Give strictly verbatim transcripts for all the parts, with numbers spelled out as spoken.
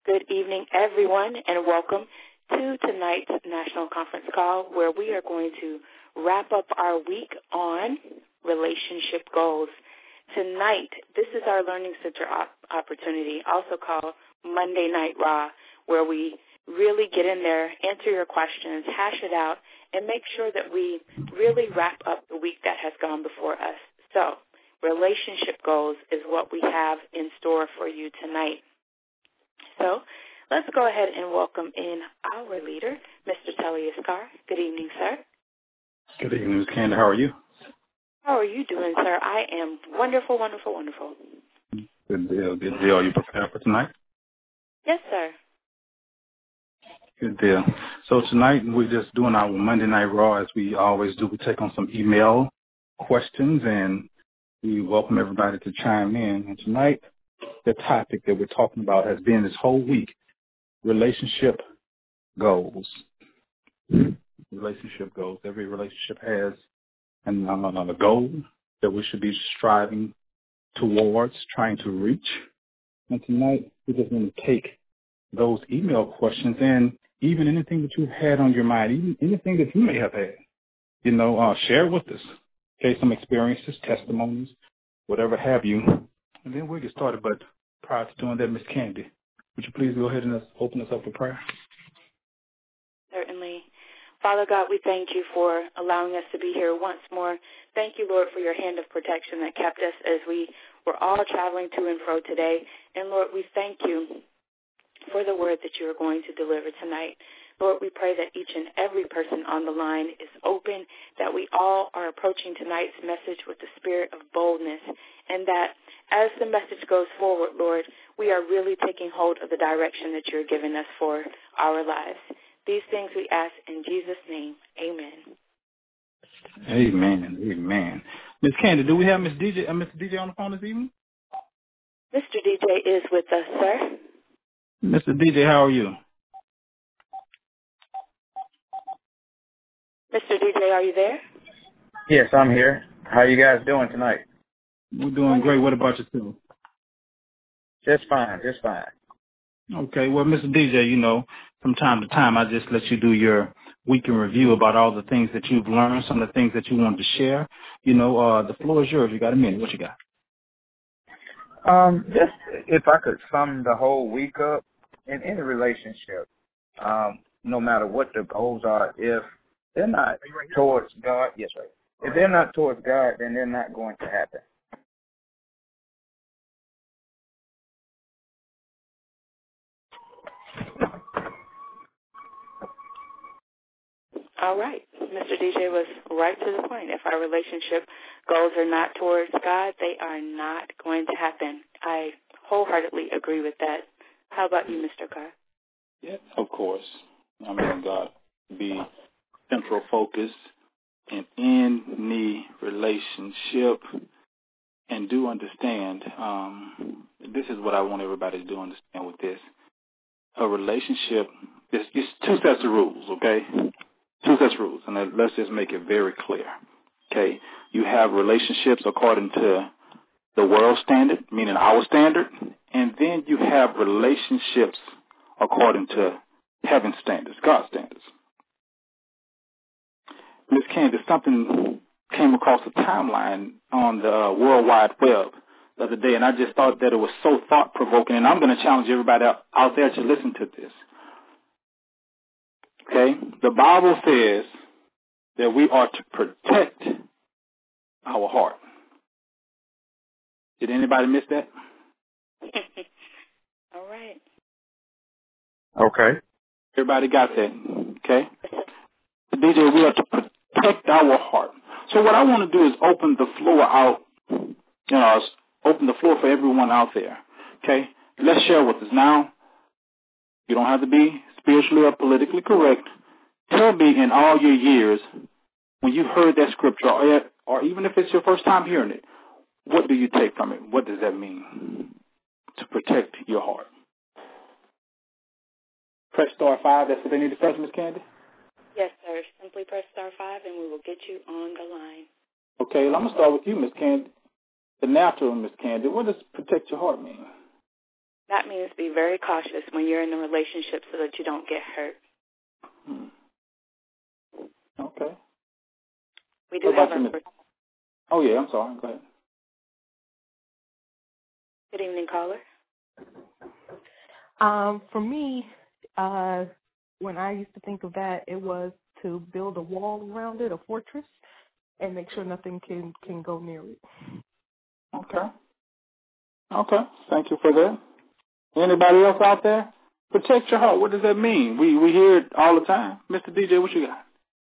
Good evening, everyone, and welcome to tonight's national conference call where we are going to wrap up our week on relationship goals. Tonight, this is our Learning Center op- opportunity, also called Monday Night Raw, where we really get in there, answer your questions, hash it out, and make sure that we really wrap up the week that has gone before us. So, relationship goals is what we have in store for you tonight. So let's go ahead and welcome in our leader, Mister Telly Iskar. Good evening, sir. Good evening, Miz Candy. How are you? How are you doing, sir? I am wonderful, wonderful, wonderful. Good deal, good deal. Are you prepared for tonight? Yes, sir. Good deal. So tonight we're just doing our Monday Night Raw as we always do. We take on some email questions and we welcome everybody to chime in. And tonight the topic that we're talking about has been this whole week, relationship goals. Relationship goals. Every relationship has an, uh, a goal that we should be striving towards, trying to reach. And tonight we just want to take those email questions and even anything that you've had on your mind, even anything that you may have had, you know, uh, share with us. Okay, some experiences, testimonies, whatever have you. And then we'll get started. But prior to doing that, Miss Candy, would you please go ahead and open us up for prayer? Certainly. Father God, we thank you for allowing us to be here once more. Thank you, Lord, for your hand of protection that kept us as we were all traveling to and fro today. And, Lord, we thank you for the word that you are going to deliver tonight. Lord, we pray that each and every person on the line is open, that we all are approaching tonight's message with the spirit of boldness, and that as the message goes forward, Lord, we are really taking hold of the direction that you're giving us for our lives. These things we ask in Jesus' name. Amen. Amen. Amen. Miss Candy, do we have Miss D J, uh, Mister D J on the phone this evening? Mister D J is with us, sir. Mister D J, how are you? Mister D J, are you there? Yes, I'm here. How are you guys doing tonight? We're doing great. What about yourself? Just fine, just fine. Okay. Well, Mister D J, you know, from time to time, I just let you do your week in review about all the things that you've learned, some of the things that you wanted to share. You know, uh, the floor is yours. You got a minute. What you got? Um, just if I could sum the whole week up in any relationship, um, no matter what the goals are, if they're not towards God, yes, right. If they're not towards God, then they're not going to happen. All right. Mister D J was right to the point. If our relationship goals are not towards God, they are not going to happen. I wholeheartedly agree with that. How about you, Mister Carr? Yeah, of course. I mean, God be central focus in any relationship, and do understand, um, this is what I want everybody to do understand with this. A relationship, it's, it's two sets of rules, okay? Two sets of rules, and let's just make it very clear, okay? You have relationships according to the world standard, meaning our standard, and then you have relationships according to heaven standards, God's standards. Miz Candace, something came across the timeline on the uh, World Wide Web the other day, and I just thought that it was so thought-provoking, and I'm going to challenge everybody out, out there to listen to this. Okay? The Bible says that we are to protect our heart. Did anybody miss that? All right. Okay. Everybody got that, okay? D J, we are to protect our heart. So what I want to do is open the floor out, you know, open the floor for everyone out there, okay? Let's share with us. Now, you don't have to be spiritually or politically correct. Tell me in all your years, when you heard that scripture, or, or even if it's your first time hearing it, what do you take from it? What does that mean? To protect your heart. Press star five. That's what they need to press, Miss Candy? Yes, sir. Simply press star five and we will get you on the line. Okay, well, I'm going to start with you, Miss Candy. The natural, Miss Candy. What does protect your heart mean? That means be very cautious when you're in a relationship so that you don't get hurt. Hmm. Okay. We do have a... Oh, yeah, I'm sorry. Go ahead. Good evening, caller. Um, for me, uh, when I used to think of that, it was to build a wall around it, a fortress, and make sure nothing can, can go near it. Okay. Okay. Thank you for that. Anybody else out there? Protect your heart. What does that mean? We we hear it all the time. Mister D J, what you got?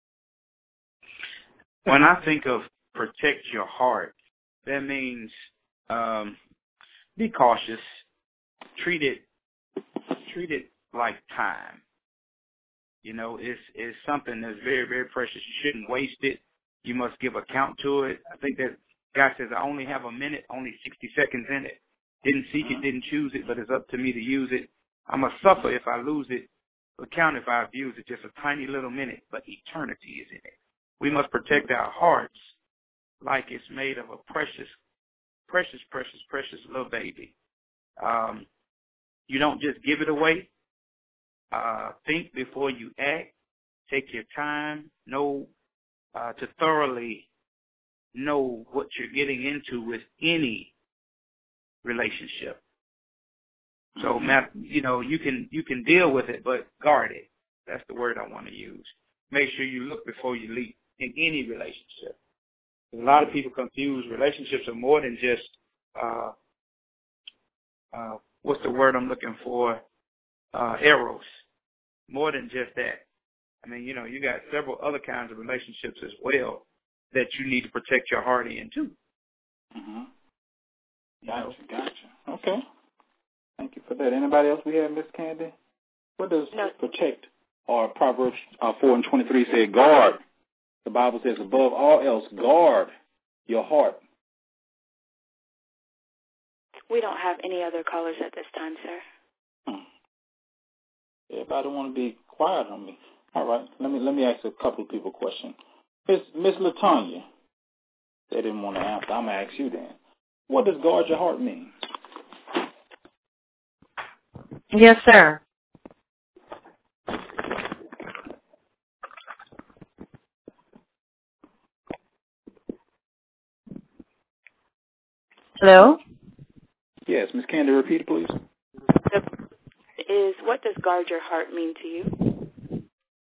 When I think of protect your heart, that means um, be cautious. Treat it, treat it like time. You know, it's it's something that's very, very precious. You shouldn't waste it. You must give account to it. I think that God says, I only have a minute, only sixty seconds in it. Didn't seek it, didn't choose it, but it's up to me to use it. I'm going to suffer if I lose it, account if I abuse it. Just a tiny little minute, but eternity is in it. We must protect our hearts like it's made of a precious, precious, precious, precious little baby. Um, you don't just give it away. Uh, think before you act. Take your time. Know uh, to thoroughly know what you're getting into with any relationship. So, you know, you can you can deal with it, but guard it. That's the word I want to use. Make sure you look before you leap in any relationship. A lot of people confuse relationships are more than just, uh, uh, what's the word I'm looking for, uh, eros. More than just that. I mean, you know, you got several other kinds of relationships as well that you need to protect your heart in, too. Mm-hmm. Gotcha, gotcha. Okay. Thank you for that. Anybody else we have, Miss Candy? What does no. protect, or Proverbs uh, four and twenty-three say, guard? The Bible says, above all else, guard your heart. We don't have any other callers at this time, sir. Hmm. Everybody want to be quiet on me. All right. Let me let me ask a couple of people a question. Miss Miss LaTanya, they didn't want to answer. I'm going to ask you then. What does guard your heart mean? Yes, sir. Hello? Yes, Miss Candy, repeat it, please. The is what does guard your heart mean to you?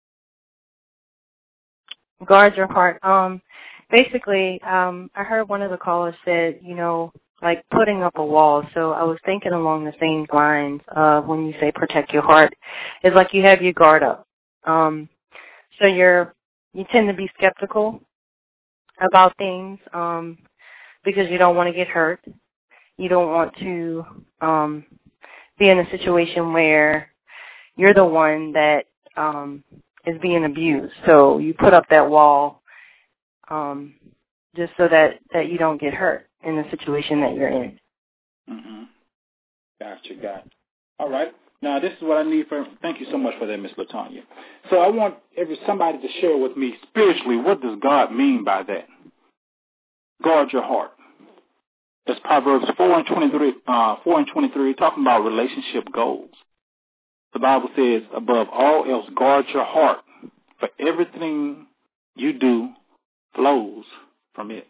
Guard your heart. Um, basically, um, I heard one of the callers said, you know, like putting up a wall. So I was thinking along the same lines uh, when you say protect your heart. It's like you have your guard up. Um, so you're you tend to be skeptical about things um, because you don't want to get hurt. You don't want to um, be in a situation where you're the one that um, is being abused. So you put up that wall um, just so that, that you don't get hurt in the situation that you're in. Mm-hmm. Gotcha, gotcha. All right. Now, this is what I need for, thank you so much for that, Miss LaTanya. So I want every somebody to share with me spiritually, what does God mean by that? Guard your heart. That's Proverbs four and twenty-three, uh, four and twenty-three, talking about relationship goals. The Bible says, above all else, guard your heart, for everything you do flows from it.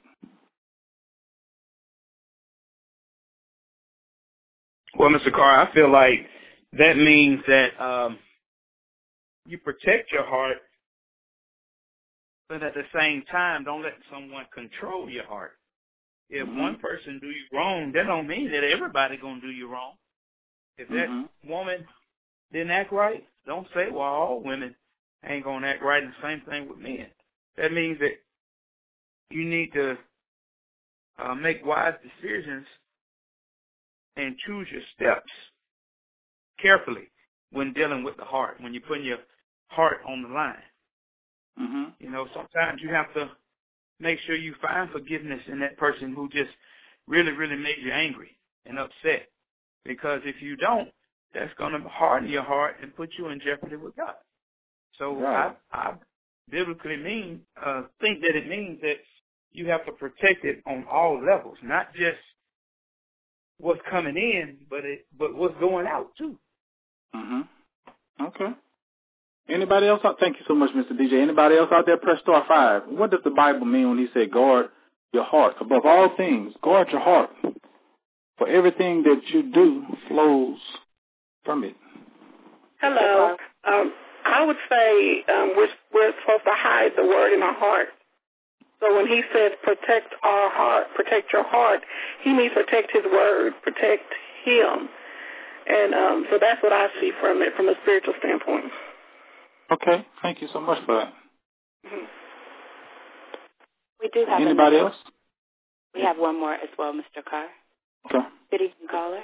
Well, Mister Carr, I feel like that means that um, you protect your heart, but at the same time, don't let someone control your heart. If mm-hmm. one person do you wrong, that don't mean that everybody gonna do you wrong. If that mm-hmm. woman didn't act right, don't say, well, all women ain't gonna act right, and the same thing with men. That means that you need to uh, make wise decisions and choose your steps carefully when dealing with the heart, when you're putting your heart on the line. Mm-hmm. You know, sometimes you have to make sure you find forgiveness in that person who just really, really made you angry and upset. Because if you don't, that's going to harden your heart and put you in jeopardy with God. So right. I, I biblically mean, uh, think that it means that you have to protect it on all levels, not just what's coming in, but it but what's going out too. Mhm. Okay. Anybody else out? Thank you so much, Mister D J. Anybody else out there? Press star five. What does the Bible mean when he said guard your heart? Above all things, guard your heart. For everything that you do flows from it. Hello. Um, I would say um, we're, we're supposed to hide the word in our heart. So when he says protect our heart, protect your heart, he means protect his word, protect him. And um, so that's what I see from it, from a spiritual standpoint. Okay. Thank you so much for that. Mm-hmm. We do have Anybody another, else? We have one more as well, Mister Carr. Okay. Good evening, caller.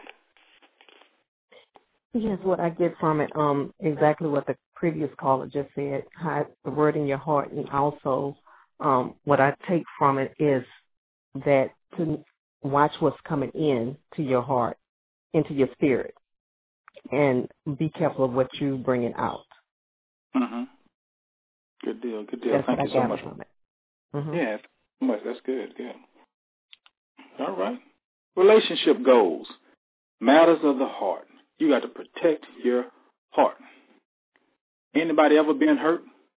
Yes, what I get from it, um, exactly what the previous caller just said, hide the word in your heart, and also um, what I take from it is that to watch what's coming in to your heart, into your spirit, and be careful of what you bringing out. Mm-hmm. Good deal. Good deal. That's Thank what you I so gather much. from it. Mm-hmm. Yeah, so much. That's good. Good. All right. Relationship goals. Matters of the heart. You got to protect your heart. Anybody ever been hurt?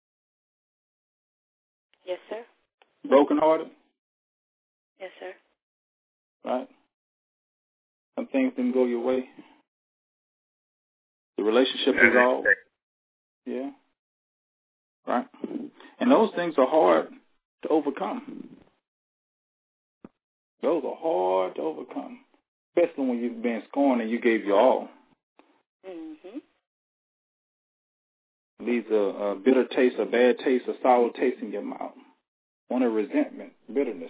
Yes, sir. Broken hearted? Yes, sir. Right? Some things didn't go your way. The relationship dissolved. Yeah. Right? And those things are hard to overcome. Those are hard to overcome. Especially when you've been scorned and you gave your all. Mm-hmm. Leaves a, a bitter taste, a bad taste, a sour taste in your mouth. One of resentment, bitterness.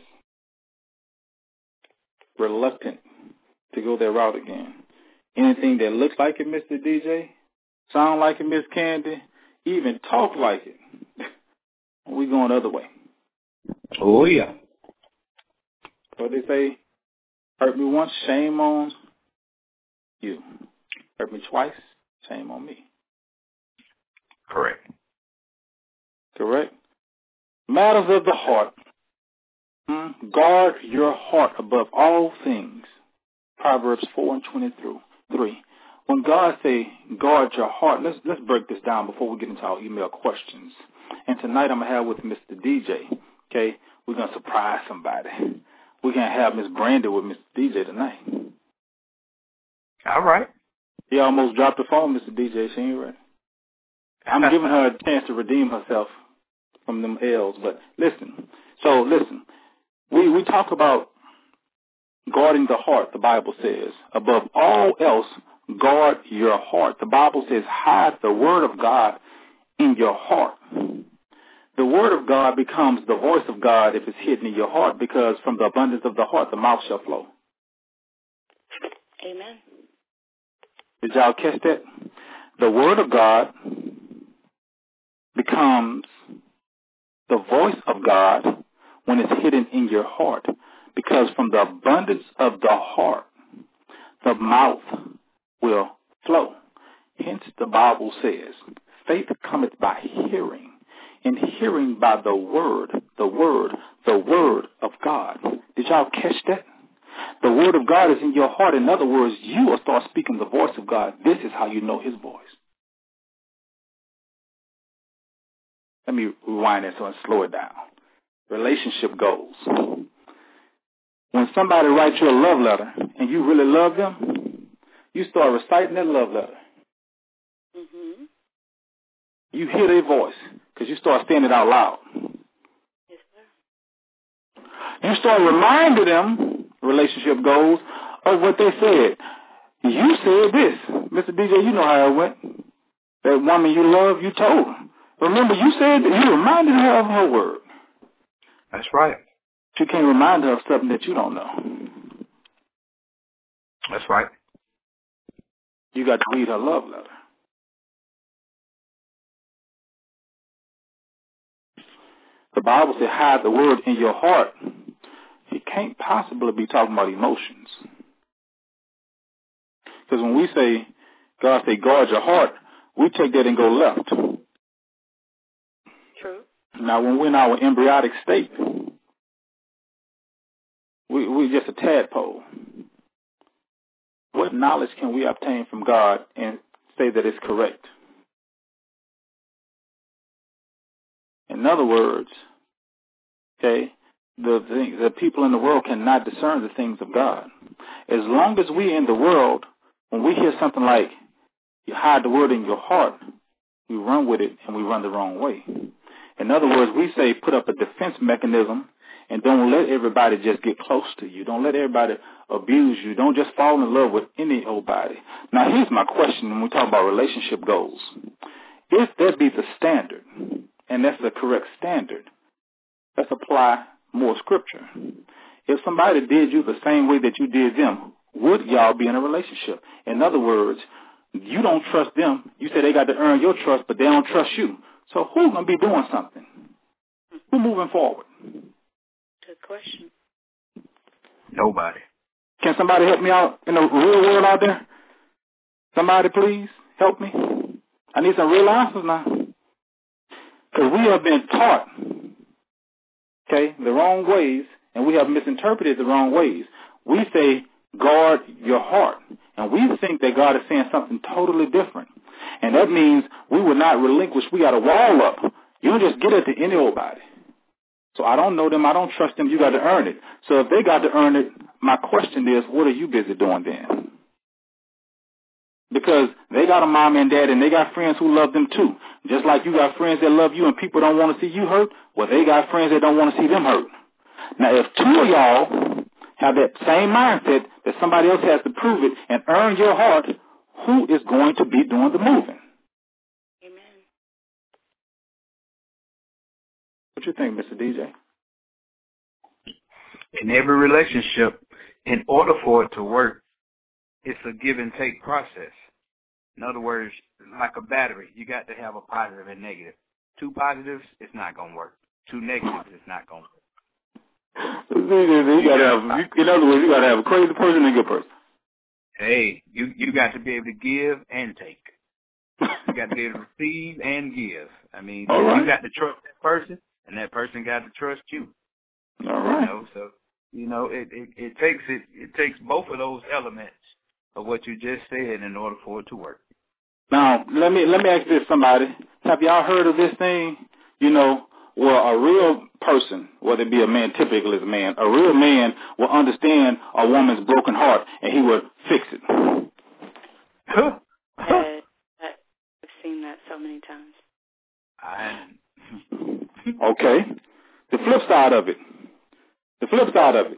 Reluctant to go that route again. Anything that looks like it, Mister D J, sound like it, Miss Candy, even talk like it, we going the other way. Oh, yeah. What they say, hurt me once, shame on you. Hurt me twice, shame on me. Correct. Correct? Matters of the heart. Hmm? Guard your heart above all things. Proverbs four and twenty-three. When God say guard your heart, let's let's break this down before we get into our email questions. And tonight I'm going to have with Mister D J, okay? We're going to surprise somebody. We're going to have Miss Brandy with Mister D J tonight. All right. He almost dropped the phone, Mister D J. She ain't ready. I'm giving her a chance to redeem herself from them L's. But listen, so listen, we, we talk about guarding the heart, the Bible says. Above all else, guard your heart. The Bible says hide the word of God in your heart. The word of God becomes the voice of God if it's hidden in your heart, because from the abundance of the heart, the mouth shall flow. Amen. Did y'all catch that? The word of God becomes the voice of God when it's hidden in your heart, because from the abundance of the heart, the mouth will flow. Hence the Bible says, faith cometh by hearing, and hearing by the word, the word, the word of God. Did y'all catch that? The word of God is in your heart. In other words, you will start speaking the voice of God. This is how you know his voice. Let me rewind that so and slow it down. Relationship goals. When somebody writes you a love letter and you really love them, you start reciting that love letter. Mm-hmm. You hear their voice because you start saying it out loud. Yes, sir. You start reminding them, relationship goals, of what they said. You said this. Mister D J, you know how it went. That woman you love, you told her. Remember, you said that you reminded her of her word. That's right. You can't remind her of something that you don't know. That's right. You got to read her love letter. The Bible says hide the word in your heart. You can't possibly be talking about emotions. Because when we say, God say guard your heart, we take that and go left. True. Now when we're in our embryonic state, we, we're just a tadpole. what knowledge can we obtain from God and say that it's correct? In other words, okay, the, the the people in the world cannot discern the things of God. As long as we in the world, when we hear something like, you hide the word in your heart, we run with it and we run the wrong way. In other words, we say put up a defense mechanism and don't let everybody just get close to you. Don't let everybody abuse you. Don't just fall in love with any old body. Now, here's my question when we talk about relationship goals. If that be the standard, and that's the correct standard, let's apply more scripture. If somebody did you the same way that you did them, would y'all be in a relationship? In other words, you don't trust them. You say they got to earn your trust, but they don't trust you. So who's going to be doing something? Who's moving forward? Good question. Nobody. Can somebody help me out in the real world out there? Somebody, please, help me. I need some real answers now. Because we have been taught, okay, the wrong ways, and we have misinterpreted the wrong ways. We say, guard your heart. And we think that God is saying something totally different. And that means we will not relinquish. We got a wall up. You don't just get it to any old body. So I don't know them. I don't trust them. You got to earn it. So if they got to earn it, my question is, what are you busy doing then? Because they got a mom and dad, and they got friends who love them too. Just like you got friends that love you and people don't want to see you hurt, well, they got friends that don't want to see them hurt. Now, if two of y'all have that same mindset that somebody else has to prove it and earn your heart, who is going to be doing the moving? Amen. What you think, Mister D J? In every relationship, in order for it to work, it's a give and take process. In other words, like a battery, you got to have a positive and negative. Two positives, it's not going to work. Two negatives, it's not going to work. You gotta have, in other words, you got to have a crazy person and a good person. Hey, you, you got to be able to give and take. You got to be able to receive and give. I mean, All right. You got to trust that person, and that person got to trust you. All right. You know, so, you know, it, it, it takes it, it takes both of those elements of what you just said in order for it to work. Now, let me let me ask this, somebody. Have y'all heard of this thing, you know, where a real person, whether it be a man, typically is a man, a real man will understand a woman's broken heart, and he will fix it. Huh. Uh, I've seen that so many times. I... Okay. The flip side of it. The flip side of it.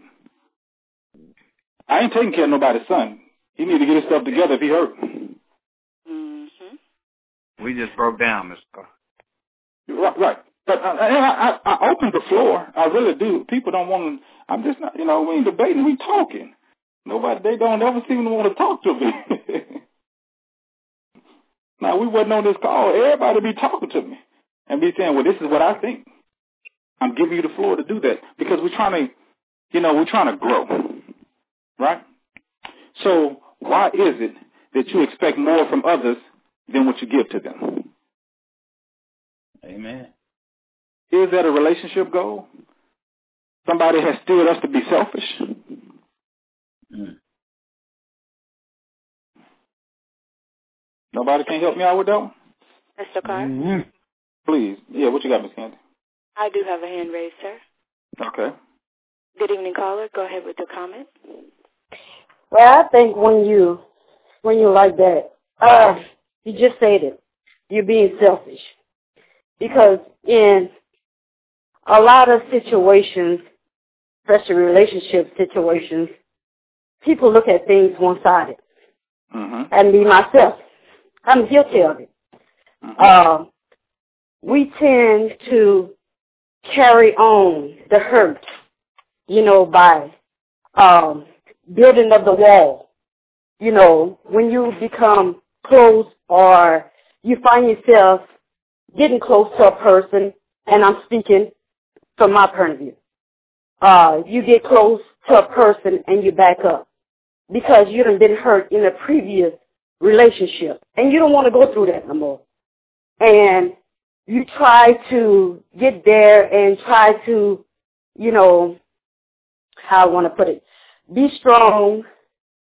I ain't taking care of nobody's son. He need to get his stuff together if he hurt. Mm-hmm. We just broke down, Mister Carr. Right, right. But uh, I, I, I opened the floor. I really do. People don't want to. I'm just not. You know, we ain't debating. We talking. Nobody. They don't ever seem to want to talk to me. Now we wasn't on this call. Everybody be talking to me and be saying, "Well, this is what I think." I'm giving you the floor to do that because we're trying to, you know, we're trying to grow, right? So why is it that you expect more from others than what you give to them? Amen. Is that a relationship goal? Somebody has steered us to be selfish. Mm. Nobody can help me out with that one? Mister Carr? Mm-hmm. Please. Yeah, what you got, Miss Candy? I do have a hand raised, sir. Okay. Good evening, caller. Go ahead with your comment. Well, I think when you when you like that, uh, you just said it. You're being selfish. Because in a lot of situations, especially relationship situations, people look at things one-sided. Mm-hmm. And me, myself, I'm guilty of it. Mm-hmm. Uh, we tend to carry on the hurt, you know, by um, building of the wall. You know, when you become close or you find yourself getting close to a person, and I'm speaking from my point of view, uh, you get close to a person and you back up because you done been hurt in a previous relationship, and you don't want to go through that no more. And you try to get there and try to, you know, how I want to put it, be strong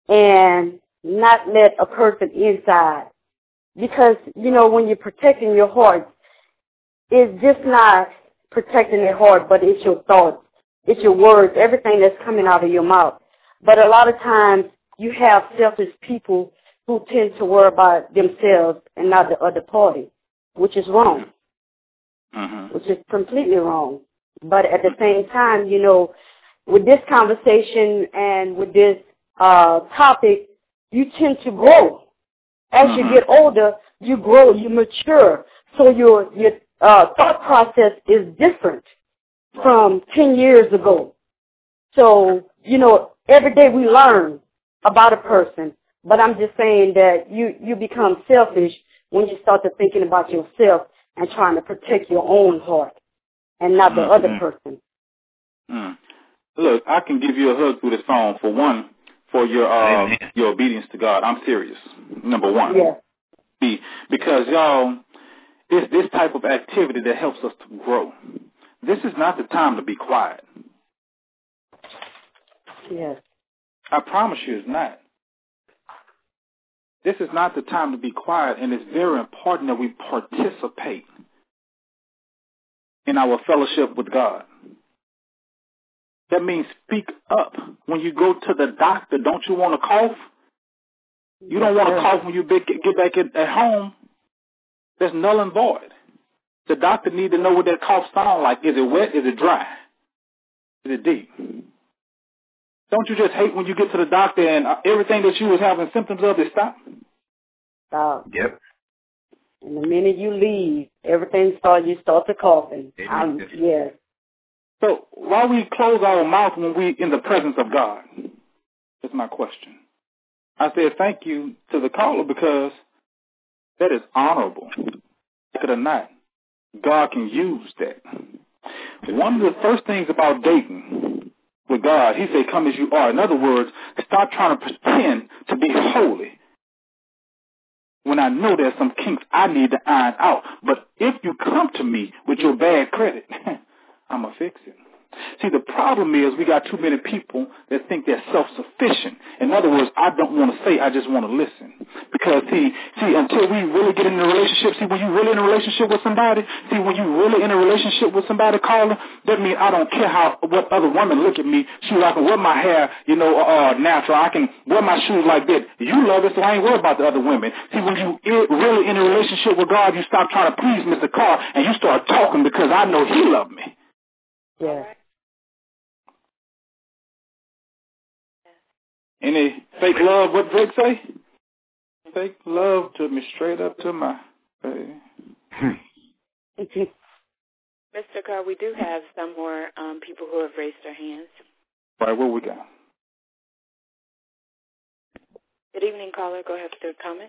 and not let a person inside. Because, you know, when you're protecting your heart, it's just not protecting your heart, but it's your thoughts, it's your words, everything that's coming out of your mouth. But a lot of times you have selfish people who tend to worry about themselves and not the other party, which is wrong, mm-hmm. which is completely wrong. But at the same time, you know, with this conversation and with this uh, topic, you tend to grow. As mm-hmm. you get older, you grow, you mature. So your your uh, thought process is different from ten years ago. So, you know, every day we learn about a person. But I'm just saying that you, you become selfish when you start to thinking about yourself and trying to protect your own heart and not the mm-hmm. other person. Mm. Look, I can give you a hug through this phone for one, for your uh, your obedience to God. I'm serious. Number one. Yeah. B, because y'all, it's this type of activity that helps us to grow. This is not the time to be quiet. Yes. I promise you it's not. This is not the time to be quiet, and it's very important that we participate in our fellowship with God. That means speak up. When you go to the doctor, don't you want to cough? You don't want to cough when you get back at home. That's null and void. The doctor needs to know what that cough sounds like. Is it wet? Is it dry? Is it deep? Don't you just hate when you get to the doctor and everything that you was having symptoms of is stop? Stop. Yep. And the minute you leave, everything starts, you start to coughing. Um, yes. So why we close our mouth when we in the presence of God? That's my question. I said thank you to the caller because that is honorable. Like it or not, God can use that. One of the first things about dating with God, he said, come as you are. In other words, stop trying to pretend to be holy when I know there's some kinks I need to iron out. But if you come to me with your bad credit, I'm going to fix it. See, the problem is we got too many people that think they're self-sufficient. In other words, I don't want to say, I just want to listen. Because, see, see, until we really get in a relationship, see, when you really in a relationship with somebody, see, when you really in a relationship with somebody, caller, that means I don't care how, what other women look at me. Shoot, I can wear my hair, you know, uh, natural. I can wear my shoes like that. You love it, so I ain't worried about the other women. See, when you really in a relationship with God, you stop trying to please Mister Carr and you start talking because I know he loved me. Yeah. Any fake love, what Drake say? Fake love took me straight up to my face. Mister Carr, we do have some more um, people who have raised their hands. All right, what we got? Good evening, caller. Go ahead with your comment.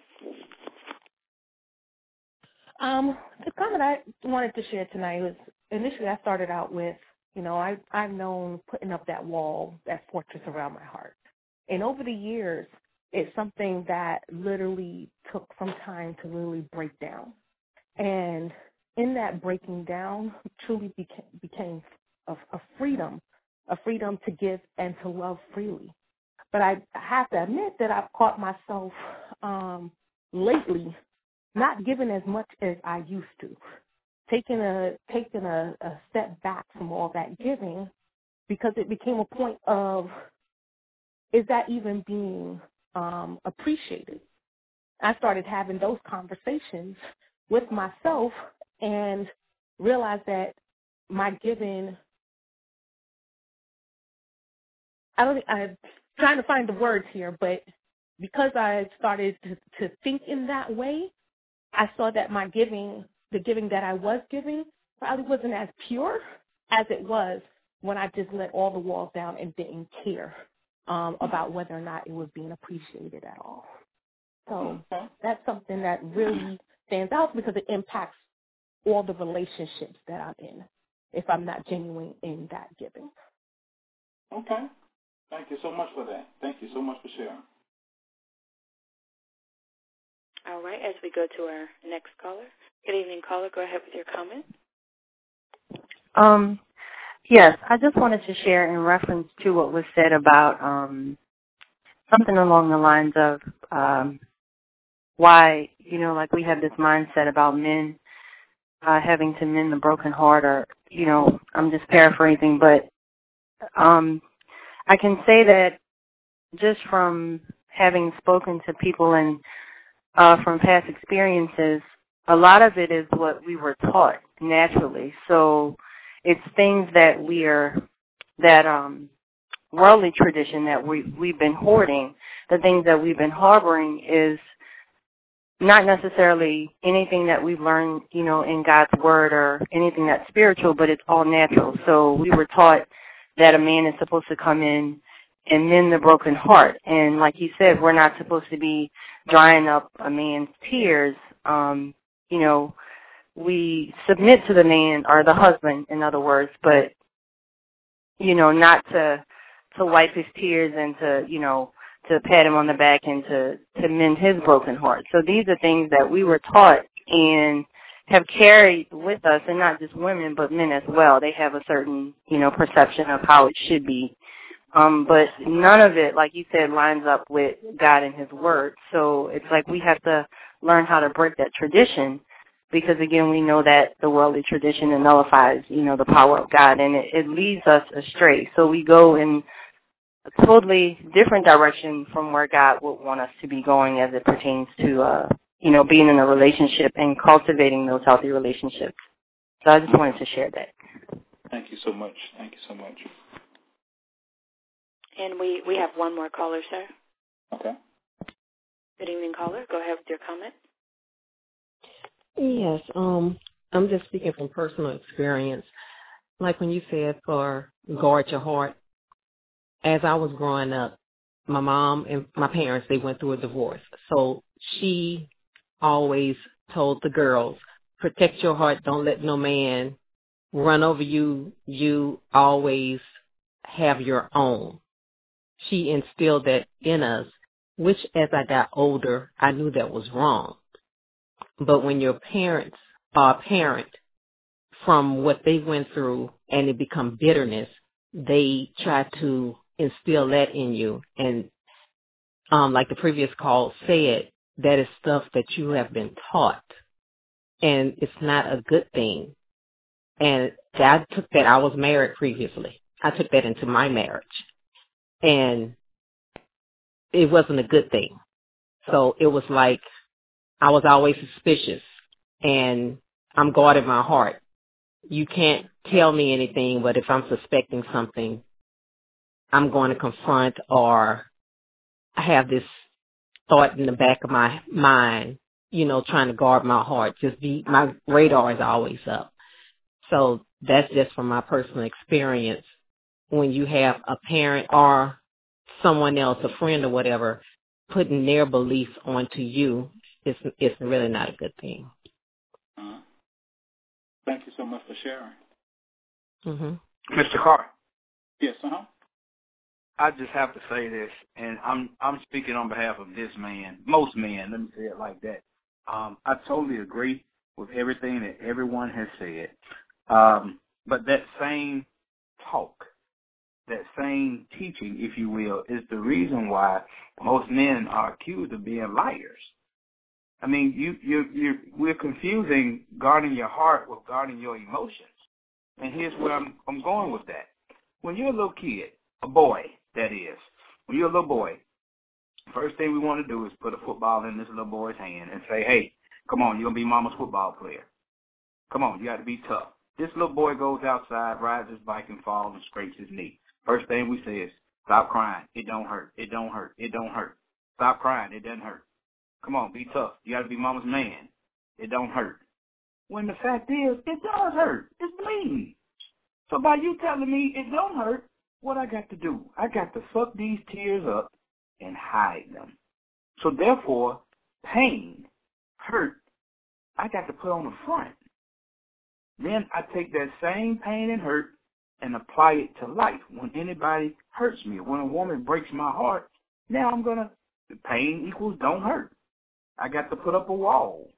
Um, the comment I wanted to share tonight was initially I started out with, you know, I, I've known putting up that wall, that fortress around my heart. And over the years, it's something that literally took some time to really break down. And in that breaking down, truly became, became a, a freedom, a freedom to give and to love freely. But I have to admit that I've caught myself um, lately not giving as much as I used to, taking a taking a, a step back from all that giving because it became a point of, is that even being um, appreciated? I started having those conversations with myself and realized that my giving, I don't, I'm trying to find the words here, but because I started to, to think in that way, I saw that my giving, the giving that I was giving, probably wasn't as pure as it was when I just let all the walls down and didn't care um, about whether or not it was being appreciated at all. So that's something that really stands out because it impacts all the relationships that I'm in if I'm not genuine in that giving. Okay. Thank you so much for that. Thank you so much for sharing. All right, as we go to our next caller. Good evening, caller. Go ahead with your comment. Um, yes, I just wanted to share in reference to what was said about um, something along the lines of um, why, you know, like we have this mindset about men uh, having to mend the broken heart, or, you know, I'm just paraphrasing, but um, I can say that just from having spoken to people and uh, from past experiences, a lot of it is what we were taught naturally. So it's things that we are, that um, worldly tradition that we, we've been hoarding, the things that we've been harboring is not necessarily anything that we've learned, you know, in God's word or anything that's spiritual, but it's all natural. So we were taught that a man is supposed to come in and mend the broken heart. And like you said, we're not supposed to be drying up a man's tears. Um, you know, we submit to the man, or the husband, in other words, but, you know, not to to wipe his tears and to, you know, to pat him on the back and to, to mend his broken heart. So these are things that we were taught and have carried with us, and not just women, but men as well. They have a certain, you know, perception of how it should be. Um, but none of it, like you said, lines up with God and his word. So it's like we have to learn how to break that tradition, because, again, we know that the worldly tradition nullifies, you know, the power of God, and it, it leads us astray. So we go in a totally different direction from where God would want us to be going as it pertains to, uh, you know, being in a relationship and cultivating those healthy relationships. So I just wanted to share that. Thank you so much. Thank you so much. And we, we have one more caller, sir. Okay. Good evening, caller. Go ahead with your comment. Yes, um, I'm just speaking from personal experience. Like when you said for guard your heart, as I was growing up, my mom and my parents, they went through a divorce. So she always told the girls, protect your heart, don't let no man run over you. You always have your own. She instilled that in us, which as I got older, I knew that was wrong. But when your parents are a parent, from what they went through and it become bitterness, they try to instill that in you. And um, like the previous call said, that is stuff that you have been taught. And it's not a good thing. And I took that, I was married previously. I took that into my marriage. And it wasn't a good thing. So it was like I was always suspicious, and I'm guarding my heart. You can't tell me anything, but if I'm suspecting something, I'm going to confront, or I have this thought in the back of my mind, you know, trying to guard my heart. Just be, my radar is always up. So that's just from my personal experience. When you have a parent or someone else, a friend or whatever, putting their beliefs onto you, it's, it's really not a good thing. Uh-huh. Thank you so much for sharing. Mm-hmm. Mister Carr. Yes, uh-huh. I just have to say this, and I'm I'm speaking on behalf of this man, most men, let me say it like that. Um, I totally agree with everything that everyone has said. Um, but that same talk, that same teaching, if you will, is the reason why most men are accused of being liars. I mean, you, you, you, we're confusing guarding your heart with guarding your emotions. And here's where I'm, I'm going with that. When you're a little kid, a boy, that is, when you're a little boy, first thing we want to do is put a football in this little boy's hand and say, hey, come on, you're going to be mama's football player. Come on, you got to be tough. This little boy goes outside, rides his bike, and falls and scrapes his knee. First thing we say is, stop crying. It don't hurt. It don't hurt. It don't hurt. Stop crying. It doesn't hurt. Come on, be tough. You got to be mama's man. It don't hurt. When the fact is, it does hurt. It's bleeding. So by you telling me it don't hurt, what I got to do? I got to suck these tears up and hide them. So therefore, pain, hurt, I got to put on the front. Then I take that same pain and hurt and apply it to life. When anybody hurts me, when a woman breaks my heart, now I'm going to, pain equals don't hurt. I got to put up a wall.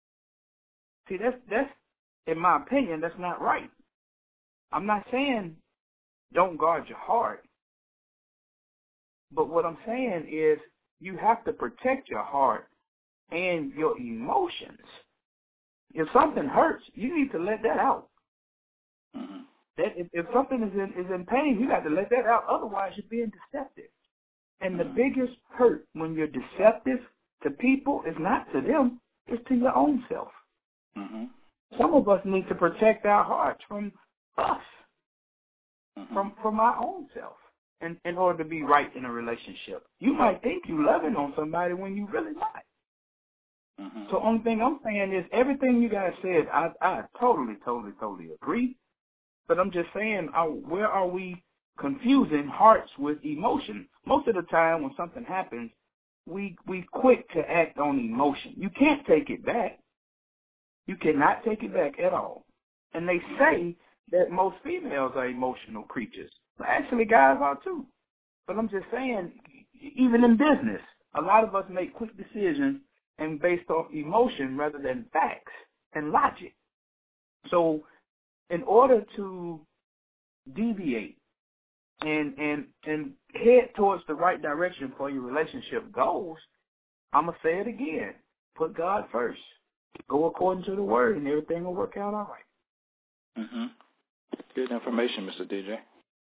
See, that's, that's, in my opinion, that's not right. I'm not saying don't guard your heart. But what I'm saying is you have to protect your heart and your emotions. If something hurts, you need to let that out. Mm-hmm. That if, if something is in, is in pain, you got to let that out. Otherwise, you're being deceptive. And the biggest hurt when you're deceptive to people is not to them, it's to your own self. Mm-hmm. Some of us need to protect our hearts from us, mm-hmm. from from our own self, in, in order to be right in a relationship. You might think you're loving on somebody when you're really not. Mm-hmm. So only thing I'm saying is everything you guys said, I, I totally, totally, totally agree. But I'm just saying, uh, where are we confusing hearts with emotion? Most of the time when something happens, we we quick to act on emotion. You can't take it back. You cannot take it back at all. And they say that most females are emotional creatures. But actually, guys are too. But I'm just saying, even in business, a lot of us make quick decisions and based off emotion rather than facts and logic. So in order to deviate and and and head towards the right direction for your relationship goals, I'm going to say it again. Put God first. Go according to the word, and everything will work out all right. Mm-hmm. Good information, Mister D J.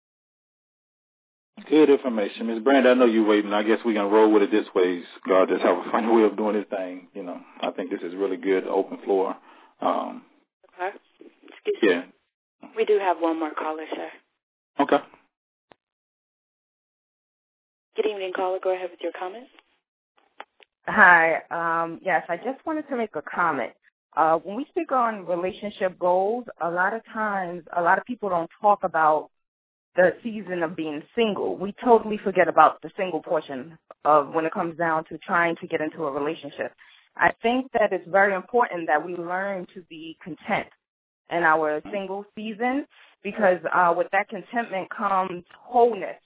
Good information. Miz Brand, I know you're waiting. I guess we can roll with it this way. God just have a funny way of doing his thing. You know, I think this is really good, open floor. Um, okay. Excuse yeah. me. We do have one more caller, sir. Okay. Good evening, caller. Go ahead with your comments. Hi. Um, yes, I just wanted to make a comment. Uh, when we speak on relationship goals, a lot of times, a lot of people don't talk about the season of being single. We totally forget about the single portion of when it comes down to trying to get into a relationship. I think that it's very important that we learn to be content in our single season because uh, with that contentment comes wholeness.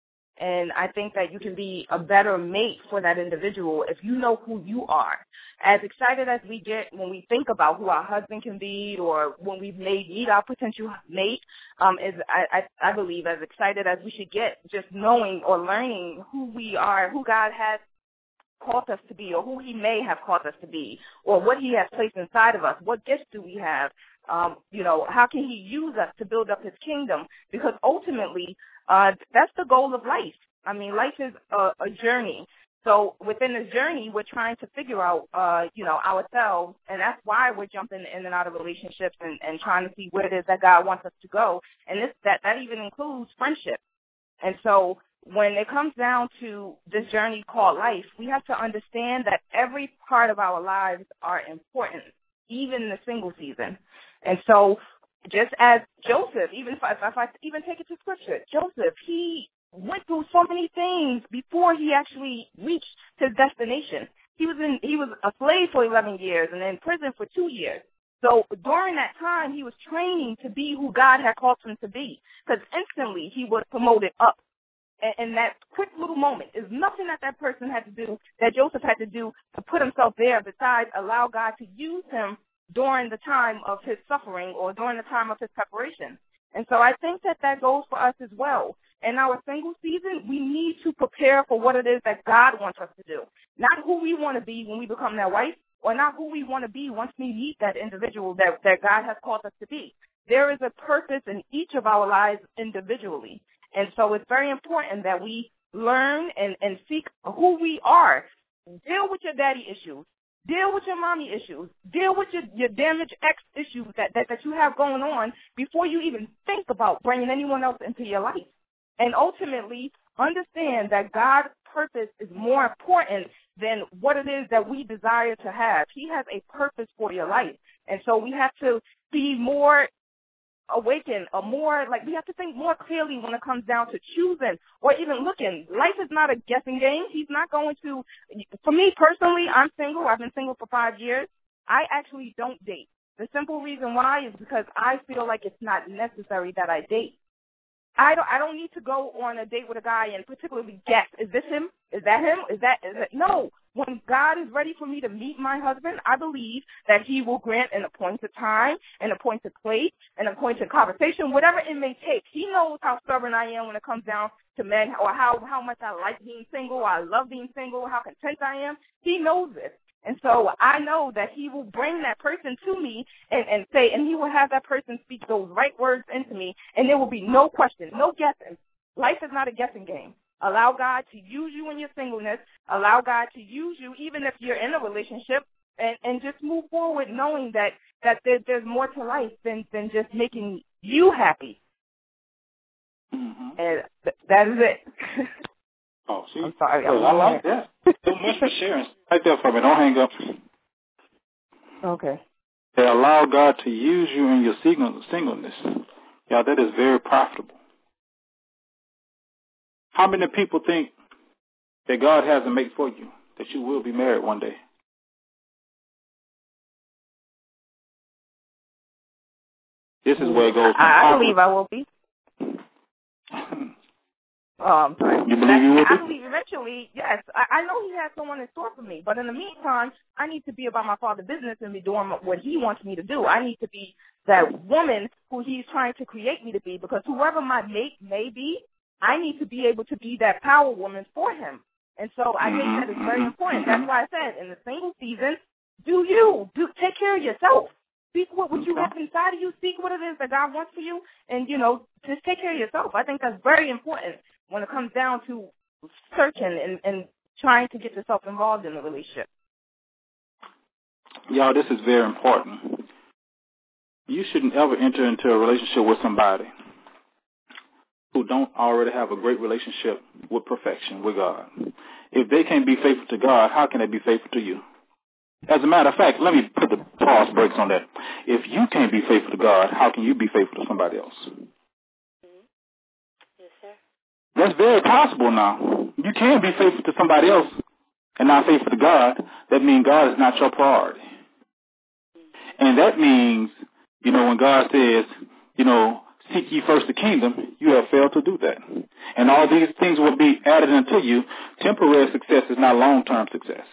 And I think that you can be a better mate for that individual if you know who you are. As excited as we get when we think about who our husband can be or when we've made meet our potential mate, um, is I, I, I believe as excited as we should get just knowing or learning who we are, who God has called us to be or who he may have called us to be or what he has placed inside of us. What gifts do we have? Um, you know, how can he use us to build up his kingdom? Because ultimately, uh, that's the goal of life. I mean, life is a, a journey. So within this journey, we're trying to figure out, uh, you know, ourselves, and that's why we're jumping in and out of relationships and, and trying to see where it is that God wants us to go. And this, that, that even includes friendship. And so when it comes down to this journey called life, we have to understand that every part of our lives are important, even in the single season. And so just as Joseph, even if I, if I even take it to Scripture, Joseph, he went through so many things before he actually reached his destination. He was in he was a slave for eleven years and in prison for two years. So during that time, he was training to be who God had called him to be, because instantly he was promoted up. And, and that quick little moment is nothing that that person had to do, that Joseph had to do to put himself there besides allow God to use him during the time of his suffering or during the time of his preparation. And so I think that that goes for us as well. In our single season, we need to prepare for what it is that God wants us to do, not who we want to be when we become that wife or not who we want to be once we meet that individual that, that God has called us to be. There is a purpose in each of our lives individually. And so it's very important that we learn and, and seek who we are. Deal with your daddy issues. Deal with your mommy issues. Deal with your, your damaged ex issues that, that, that you have going on before you even think about bringing anyone else into your life. And ultimately, understand that God's purpose is more important than what it is that we desire to have. He has a purpose for your life. And so we have to be more awakened or more, like we have to think more clearly when it comes down to choosing or even looking. Life is not a guessing game. He's not going to, for me personally, I'm single. I've been single for five years. I actually don't date. The simple reason why is because I feel like it's not necessary that I date. I don't, I don't need to go on a date with a guy and particularly guess, is this him? Is that him? Is that, is it? No, when God is ready for me to meet my husband, I believe that he will grant an appointed time, an appointed place, an appointed conversation, whatever it may take. He knows how stubborn I am when it comes down to men, or how, how much I like being single, or I love being single, how content I am. He knows this. And so I know that he will bring that person to me and, and say, and he will have that person speak those right words into me, and there will be no question, no guessing. Life is not a guessing game. Allow God to use you in your singleness. Allow God to use you even if you're in a relationship, and, and just move forward knowing that, that there, there's more to life than, than just making you happy. Mm-hmm. And th- that is it. Oh, see? I'm sorry. Well, I like that. So much for sharing. Right there for me. Don't hang up. Okay. They allow God to use you in your single, singleness. Yeah, that is very profitable. How many people think that God has a mate for you, that you will be married one day? This is where it goes. I, I believe I will be. Um, you believe you will be? I believe eventually, yes. I, I know he has someone in store for me, but in the meantime, I need to be about my Father's business and be doing what he wants me to do. I need to be that woman who he's trying to create me to be, because whoever my mate may be, I need to be able to be that power woman for him. And so I think that is very important. That's why I said in the single season, do you. Do take care of yourself. Speak what, what you have inside of you. Speak what it is that God wants for you. And, you know, just take care of yourself. I think that's very important when it comes down to searching and, and trying to get yourself involved in the relationship. Y'all, this is very important. You shouldn't ever enter into a relationship with somebody who don't already have a great relationship with perfection, with God. If they can't be faithful to God, how can they be faithful to you? As a matter of fact, let me put the pause brakes on that. If you can't be faithful to God, how can you be faithful to somebody else? Yes, sir. That's very possible now. You can be faithful to somebody else and not faithful to God. That means God is not your priority. And that means, you know, when God says, you know, seek ye first the kingdom, you have failed to do that. And all these things will be added unto you. Temporary success is not long-term success.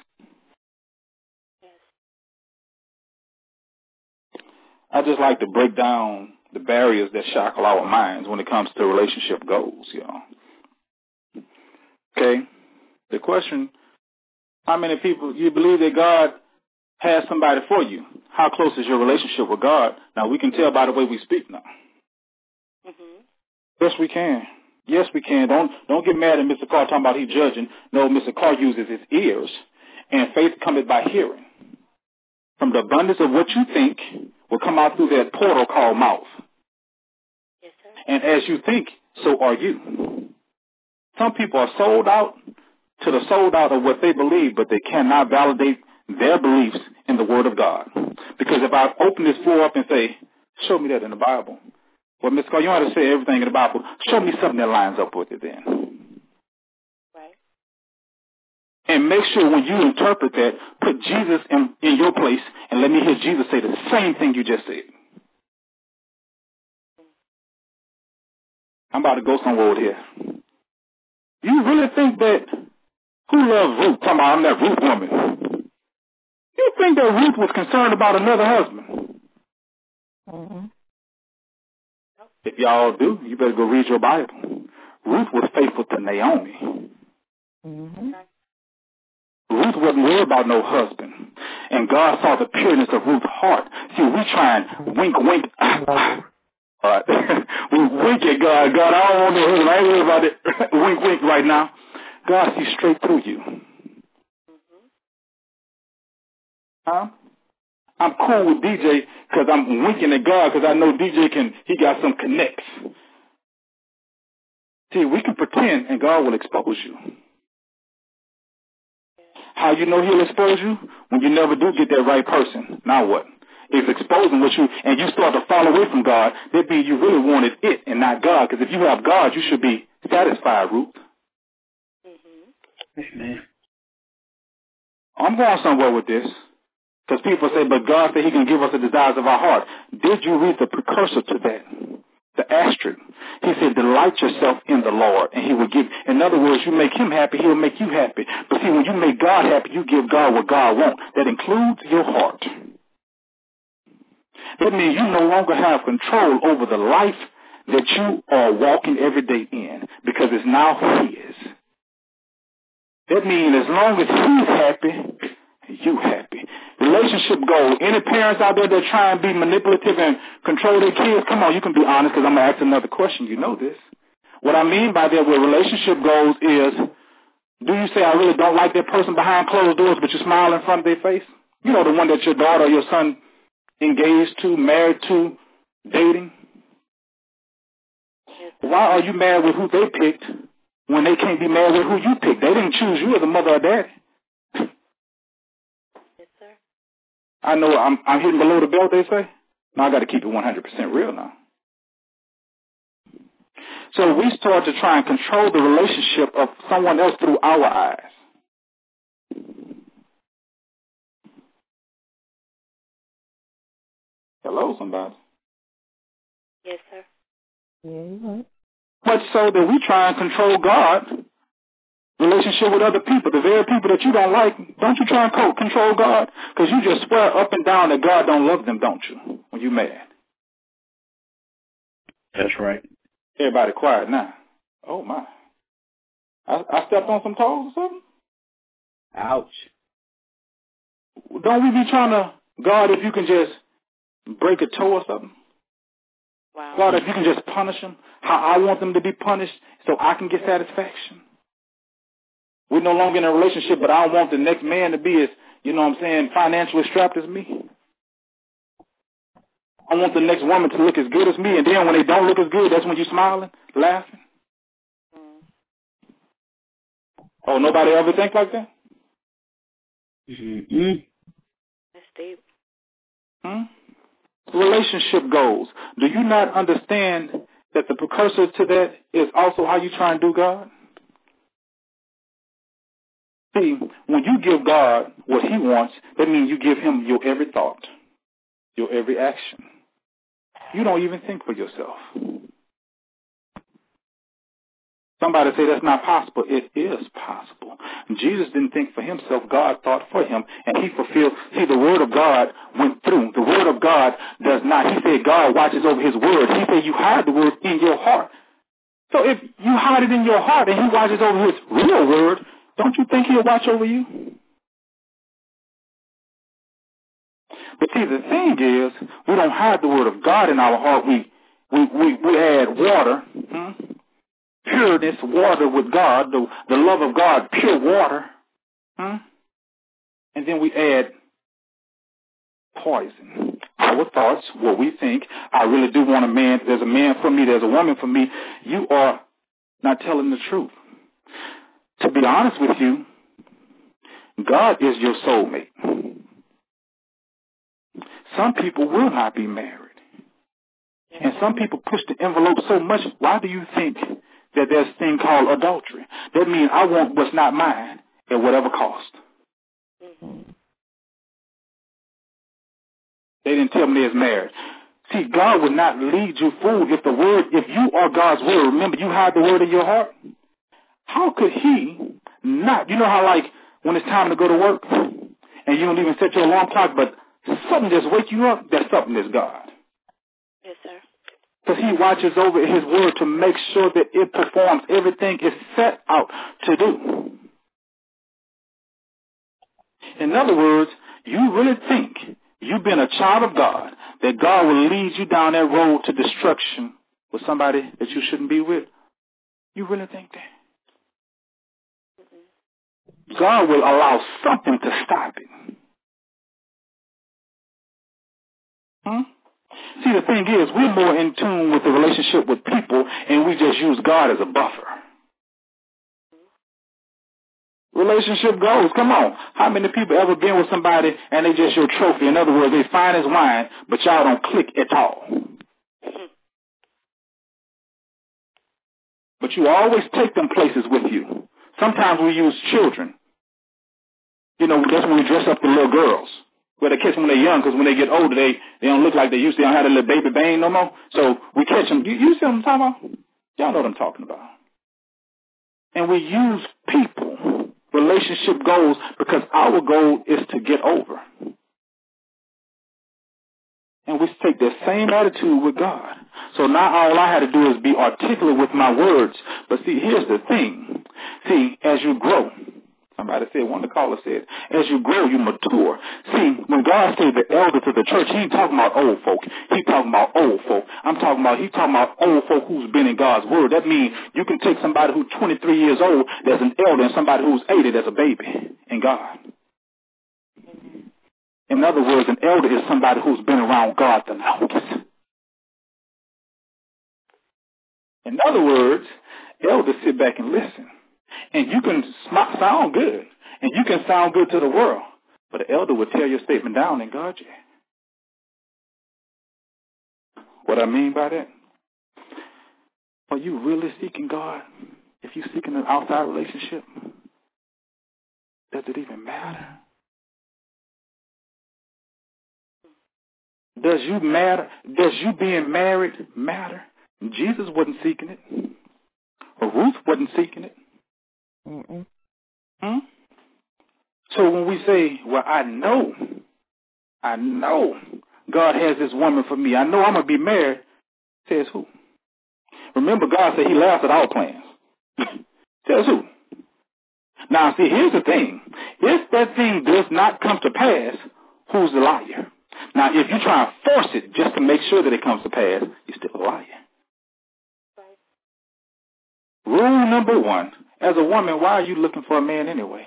I just like to break down the barriers that shackle our minds when it comes to relationship goals, y'all. Okay? The question, how many people, you believe that God has somebody for you? How close is your relationship with God? Now, we can tell by the way we speak now. Mm-hmm. Yes, we can. Yes, we can. Don't don't get mad at Mister Carr talking about he judging. No, Mister Carr uses his ears, and faith cometh by hearing. From the abundance of what you think will come out through that portal called mouth. Yes, sir. And as you think, so are you. Some people are sold out to the sold out of what they believe, but they cannot validate their beliefs in the Word of God. Because if I open this floor up and say, show me that in the Bible. Well, Miz Carr, you don't have to say everything in the Bible. Show me something that lines up with it then. Right. And make sure when you interpret that, put Jesus in, in your place and let me hear Jesus say the same thing you just said. I'm about to go somewhere with here. You really think that who loves Ruth? Talking about I'm that Ruth woman. You think that Ruth was concerned about another husband? Mm-hmm. If y'all do, you better go read your Bible. Ruth was faithful to Naomi. Mm-hmm. Ruth wasn't worried about no husband. And God saw the pureness of Ruth's heart. See, we try and wink, wink. All right. We wink at God. God, I don't want no husband. I ain't worried about it. Wink, wink right now. God sees straight through you. Mm-hmm. Huh? I'm cool with D J because I'm winking at God because I know D J can, he got some connects. See, we can pretend and God will expose you. How you know he'll expose you? When you never do get that right person. Now what? It's exposing what you, and you start to fall away from God, that means you really wanted it and not God. Because if you have God, you should be satisfied, Ruth. Mm-hmm. Amen. I'm going somewhere with this. Because people say, but God said he can give us the desires of our heart. Did you read the precursor to that? the asterisk. He said, delight yourself in the Lord, and he will give. In other words, you make him happy, he'll make you happy. But see, when you make God happy, you give God what God wants. That includes your heart. That means you no longer have control over the life that you are walking every day in, because it's now his. That means as long as he's happy, you happy. Relationship goals. Any parents out there that try and be manipulative and control their kids, come on, you can be honest, because I'm going to ask another question. You know this. What I mean by that with relationship goals is, do you say, I really don't like that person behind closed doors, but you smile in front of their face? You know, the one that your daughter or your son engaged to, married to, dating? Why are you mad with who they picked when they can't be mad with who you picked? They didn't choose you as a mother or daddy. Yes, sir. I know I'm, I'm hitting below the belt, they say. Now I got to keep it one hundred percent real now. So we start to try and control the relationship of someone else through our eyes. Hello, somebody. Yes, sir. Yeah. Much so that we try and control God, relationship with other people, the very people that you don't like. Don't you try and co- control God? Because you just swear up and down that God don't love them, don't you, when you mad? That's right. Everybody quiet now. Oh, my. I, I stepped on some toes or something? Ouch. Don't we be trying to, God, if you can just break a toe or something? Wow. God, if you can just punish them, how I want them to be punished so I can get satisfaction. We're no longer in a relationship, but I don't want the next man to be as, you know what I'm saying, financially strapped as me. I want the next woman to look as good as me, and then when they don't look as good, that's when you're smiling, laughing. Mm. Oh, nobody ever think like that? Mm-hmm. That's deep. Hmm? Relationship goals. Do you not understand that the precursor to that is also how you try and do God? See, when you give God what he wants, that means you give him your every thought, your every action. You don't even think for yourself. Somebody say that's not possible. It is possible. Jesus didn't think for himself. God thought for him, and he fulfilled. See, the word of God went through. The word of God does not. He said God watches over his word. He said you hide the word in your heart. So if you hide it in your heart and he watches over his real word, don't you think he'll watch over you? But see, the thing is, we don't hide the word of God in our heart. We we we, we add water. Hmm? Pureness, water with God, the, the love of God, pure water. Hmm? And then we add poison. Our thoughts, what we think. I really do want a man. There's a man for me. There's a woman for me. You are not telling the truth. To be honest with you, God is your soulmate. Some people will not be married. And some people push the envelope so much. Why do you think that there's a thing called adultery? That means I want what's not mine at whatever cost. Mm-hmm. They didn't tell me they're married. See, God would not lead you fool if the word, if you are God's word, remember you hide the word in your heart. How could he not? You know how like when it's time to go to work and you don't even set your alarm clock, but something just wake you up, that something is God. Yes, sir. Because he watches over his word to make sure that it performs everything it's set out to do. In other words, you really think you've been a child of God, that God will lead you down that road to destruction with somebody that you shouldn't be with? You really think that? Mm-hmm. God will allow something to stop it. Hmm? See, the thing is, we're more in tune with the relationship with people, and we just use God as a buffer. Relationship goals. Come on. How many people ever been with somebody and they just your trophy? In other words, they fine as wine, but y'all don't click at all. But you always take them places with you. Sometimes we use children. You know, that's when we dress up the little girls. Well, they catch them when they're young, because when they get older, they, they don't look like they used to. They don't have that little baby bang no more. So we catch them. You, you see what I'm talking about? Y'all know what I'm talking about. And we use people, relationship goals, because our goal is to get over. And we take that same attitude with God. So now all I had to do is be articulate with my words. But see, here's the thing. See, as you grow, somebody said, one of the callers said, as you grow, you mature. See, when God said the elder to the church, he ain't talking about old folk. He talking about old folk. I'm talking about, he talking about old folk who's been in God's word. That means you can take somebody who's twenty-three years old that's an elder and somebody who's eighty that's a baby in God. In other words, an elder is somebody who's been around God the longest. In other words, elders sit back and listen. And you can sm- sound good. And you can sound good to the world. But an elder will tear your statement down and guard you. What I mean by that? Are you really seeking God? If you're seeking an outside relationship, does it even matter? Does you matter? Does you being married matter? Jesus wasn't seeking it. Or Ruth wasn't seeking it. Mm-mm. Hmm? So when we say, well, I know, I know God has this woman for me. I know I'm going to be married. Says who? Remember, God said he laughs at our plans. Says who? Now, see, here's the thing. If that thing does not come to pass, who's the liar? Now, if you try and force it just to make sure that it comes to pass, you're still a liar. Right. Rule number one, as a woman, why are you looking for a man anyway?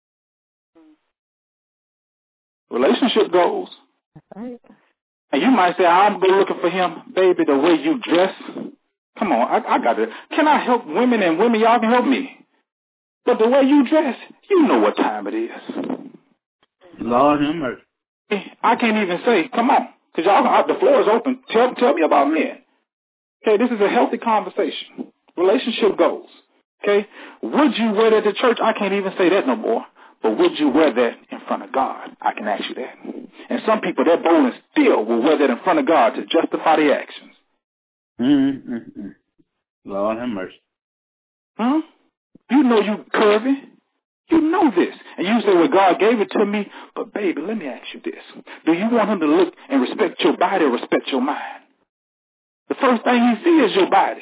Relationship goals. Right. And you might say, I'm going looking for him, baby, the way you dress. Come on, I, I got it. Can I help women and women? Y'all can help me. But the way you dress, you know what time it is. Lord have mercy. I can't even say, come on, because y'all, the floor is open. Tell, tell me about men. Okay, this is a healthy conversation. Relationship goals. Okay, would you wear that to church? I can't even say that no more. But would you wear that in front of God? I can ask you that. And some people, they're bold and still will wear that in front of God to justify their actions. Mm-hmm. Lord have mercy. Huh? You know you curvy. You know this. And you say, well, God gave it to me. But, baby, let me ask you this. Do you want him to look and respect your body or respect your mind? The first thing he sees is your body.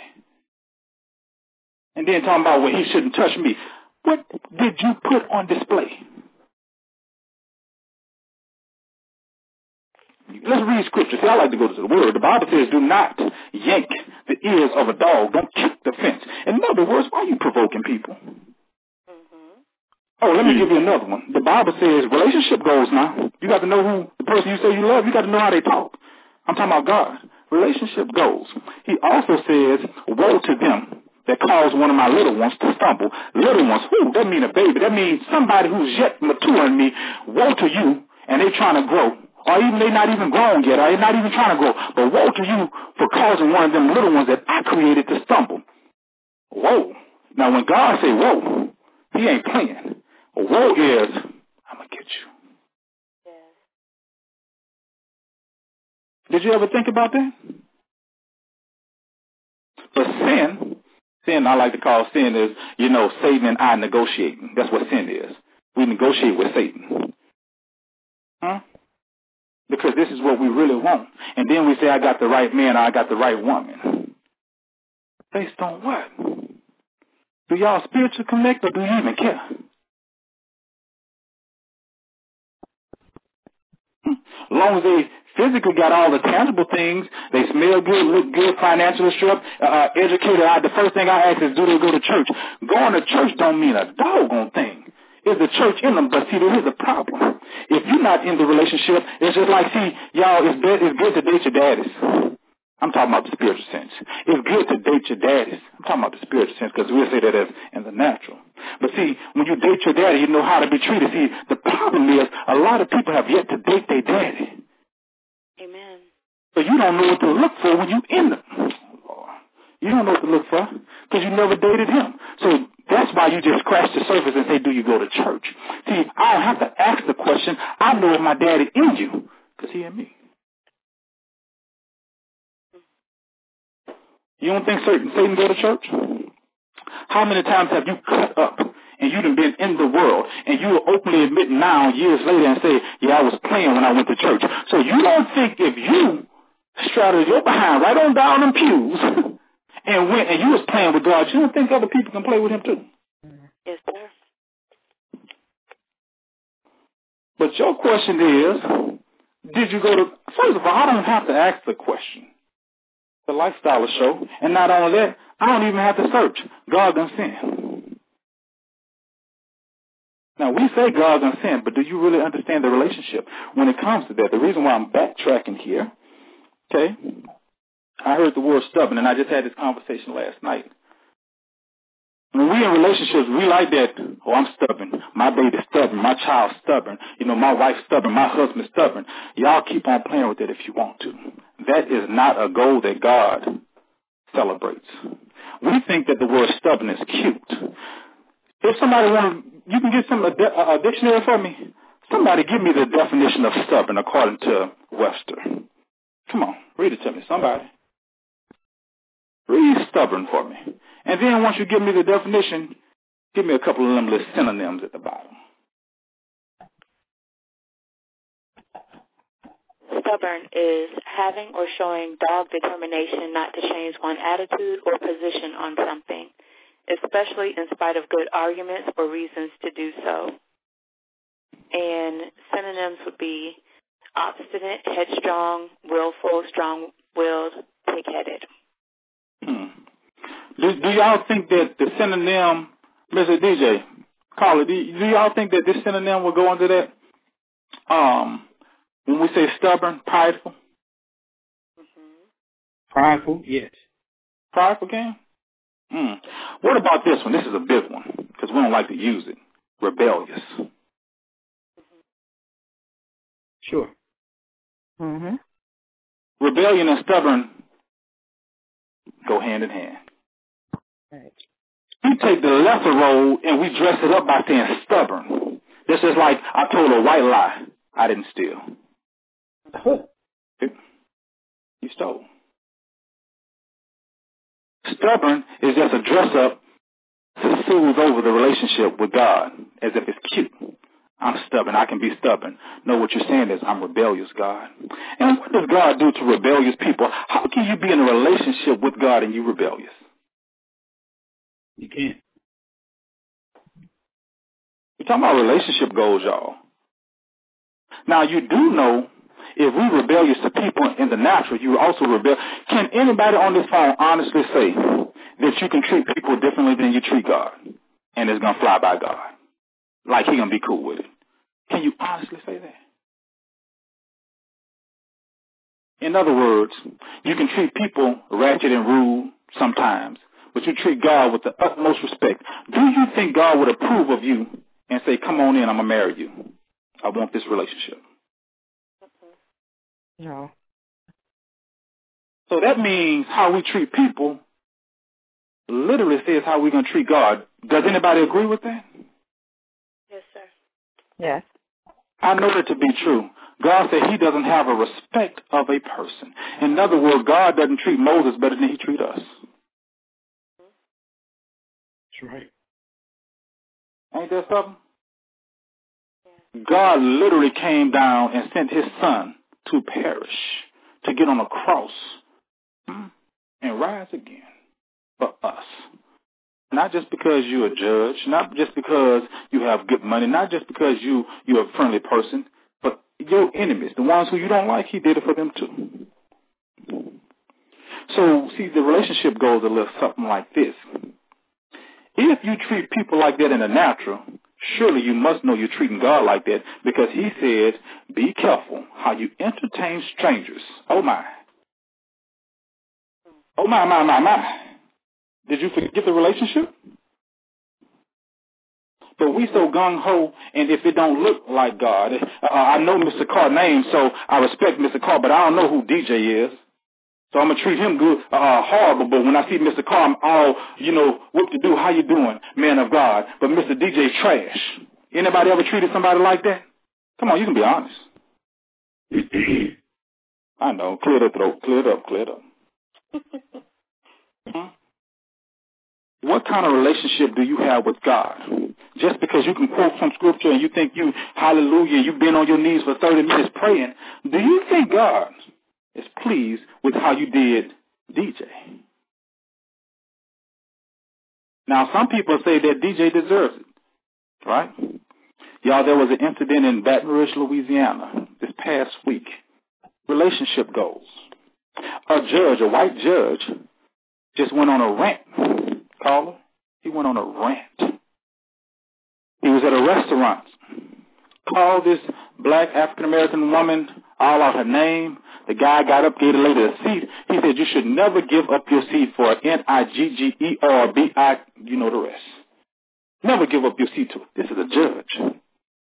And then talking about, well, he shouldn't touch me. What did you put on display? Let's read scripture. See, I like to go to the word. The Bible says, do not yank the ears of a dog. Don't kick the fence. In other words, why are you provoking people? Mm-hmm. Oh, let me give you another one. The Bible says relationship goals now. You got to know who the person you say you love. You got to know how they talk. I'm talking about God. Relationship goals. He also says, woe to them that cause one of my little ones to stumble. Little ones, who? That mean a baby. That means somebody who's yet mature in me. Woe to you, and they trying to grow. Or even they not even grown yet, or they not even trying to grow. But woe to you for causing one of them little ones that I created to stumble. Whoa. Now when God say whoa, he ain't playing. Woe is, I'm going to get you. Yes. Did you ever think about that? But sin, sin I like to call sin is, you know, Satan and I negotiating. That's what sin is. We negotiate with Satan. Huh? Because this is what we really want. And then we say, I got the right man or I got the right woman. Based on what? Do y'all spiritually connect or do you even care? As long as they physically got all the tangible things, they smell good, look good, financially strapped, uh, educated. I, the first thing I ask is, do they go to church? Going to church don't mean a doggone thing. Is the church in them? But see, there is a problem. If you're not in the relationship, it's just like, see, y'all, it's good, it's good to date your daddies. I'm talking about the spiritual sense. It's good to date your daddies. I'm talking about the spiritual sense because we'll say that as in the natural. But see, when you date your daddy, you know how to be treated. See, the problem is a lot of people have yet to date their daddy. Amen. So you don't know what to look for when you in them. You don't know what to look for because you never dated him. So That's why you just scratch the surface and say, do you go to church? See, I don't have to ask the question. I know if my daddy in you, because he in me. You don't think Satan, Satan go to church? How many times have you cut up and you done been in the world and you will openly admit now, years later, and say, yeah, I was playing when I went to church. So you don't think if you straddled your behind right on down them pews and went and you was playing with God, you don't think other people can play with him too? Yes, sir. But your question is, did you go to, first of all, I don't have to ask the question. The lifestyle show, and not only that, I don't even have to search. God done sent. Now, we say God done sent, but do you really understand the relationship when it comes to that? The reason why I'm backtracking here, okay, I heard the word stubborn, and I just had this conversation last night. When we in relationships, we like that, oh, I'm stubborn. My baby's stubborn. My child's stubborn. You know, my wife's stubborn. My husband's stubborn. Y'all keep on playing with it if you want to. That is not a goal that God celebrates. We think that the word stubborn is cute. If somebody wants, you can get some a, a dictionary for me. Somebody give me the definition of stubborn according to Webster. Come on, read it to me, somebody. Read stubborn for me. And then once you give me the definition, give me a couple of them little synonyms at the bottom. Stubborn is having or showing dogged determination not to change one's attitude or position on something, especially in spite of good arguments or reasons to do so. And synonyms would be obstinate, headstrong, willful, strong-willed, pig-headed. Hmm. Do, do y'all think that the synonym, Mister D J, Carla, do, do y'all think that this synonym will go under that? Um, when we say stubborn, prideful? Mm-hmm. Prideful, yes. Prideful, Cam? Mm. What about this one? This is a big one, because we don't like to use it. Rebellious. Mm-hmm. Sure. Mm-hmm. Rebellion and stubborn go hand in hand. Right. We take the lesser road and we dress it up by saying stubborn. This is like I told a white lie. I didn't steal. You stole. Stubborn is just a dress up to soothe over the relationship with God as if it's cute. I'm stubborn. I can be stubborn. No, what you're saying is I'm rebellious, God. And what does God do to rebellious people? How can you be in a relationship with God and you rebellious? You can't. We're talking about relationship goals, y'all. Now, you do know if we rebellious to people in the natural, you also rebel. Can anybody on this phone honestly say that you can treat people differently than you treat God and it's going to fly by God? Like he going to be cool with it. Can you honestly say that? In other words, you can treat people ratchet and rude sometimes, but you treat God with the utmost respect. Do you think God would approve of you and say, come on in, I'm going to marry you. I want this relationship. No. So that means how we treat people literally says how we're going to treat God. Does anybody agree with that? Yes, sir. Yes. I know that to be true. God said he doesn't have a respect of a person. In other words, God doesn't treat Moses better than he treats us. That's right. Ain't that something? Yeah. God literally came down and sent his son to perish, to get on a cross and rise again for us. Not just because you're a judge, not just because you have good money, not just because you, you're a friendly person, but your enemies, the ones who you don't like, he did it for them too. So, see, the relationship goes a little something like this. If you treat people like that in the natural, surely you must know you're treating God like that, because he says, be careful how you entertain strangers. Oh, my. Oh, my, my, my, my. Did you forget the relationship? But we so gung-ho, and if it don't look like God, uh, I know Mister Carr's name, so I respect Mister Carr, but I don't know who D J is. So I'm going to treat him good, uh, horrible, but when I see Mister Carr, I'm all, you know, what to do, how you doing, man of God. But Mister D J trash. Anybody ever treated somebody like that? Come on, you can be honest. I know. Clear the throat. Clear it up. Clear it up. Huh? What kind of relationship do you have with God? Just because you can quote from scripture and you think you, hallelujah, you've been on your knees for thirty minutes praying, do you think God is pleased with how you did D J? Now, some people say that D J deserves it, right? Y'all, there was an incident in Baton Rouge, Louisiana this past week. Relationship goals. A judge, a white judge, just went on a rant. Caller, he went on a rant. He was at a restaurant. Called this black African-American woman all out her name. The guy got up, gave the lady a seat. He said, you should never give up your seat for an N I G G E R B I, you know the rest. Never give up your seat to it. This is a judge.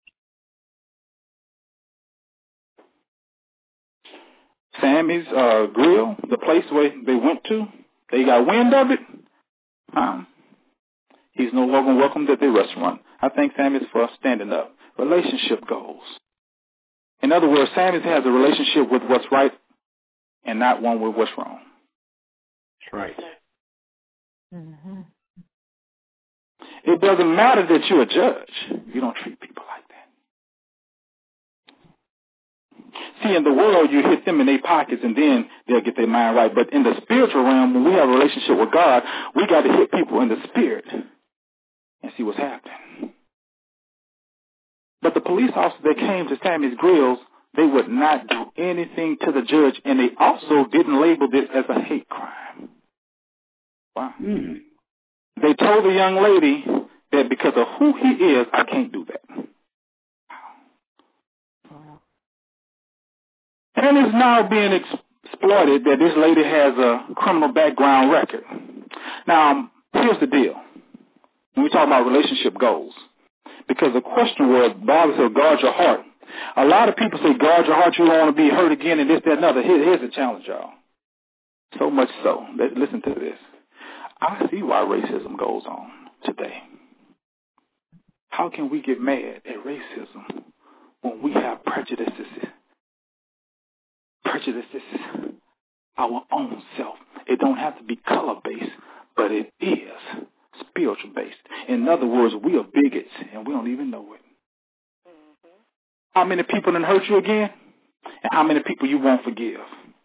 Sammy's uh, Grill, the place where they went to, they got wind of it. Um, he's no longer welcomed at the restaurant. I thank Sammy's for standing up. Relationship goals. In other words, Sammy's has a relationship with what's right and not one with what's wrong. That's right. Mm-hmm. It doesn't matter that you're a judge. You don't treat people like that. See, in the world, you hit them in their pockets and then they'll get their mind right. But in the spiritual realm, when we have a relationship with God, we got to hit people in the spirit and see what's happening. But the police officers that came to Sammy's Grills, they would not do anything to the judge, and they also didn't label this as a hate crime. Wow. Mm. They told the young lady that because of who he is, I can't do that. Wow. And it's now being exploited that this lady has a criminal background record. Now, here's the deal. When we talk about relationship goals, because the question was, the Bible said, guard your heart. A lot of people say, guard your heart, you don't want to be hurt again, and this, that, and other. Here, here's the challenge, y'all. So much so. Listen to this. I see why racism goes on today. How can we get mad at racism when we have prejudices? Prejudices, our own self. It don't have to be color-based, but it is spiritual-based. In other words, we are bigots, and we don't even know it. Mm-hmm. How many people done hurt you again? And how many people you won't forgive?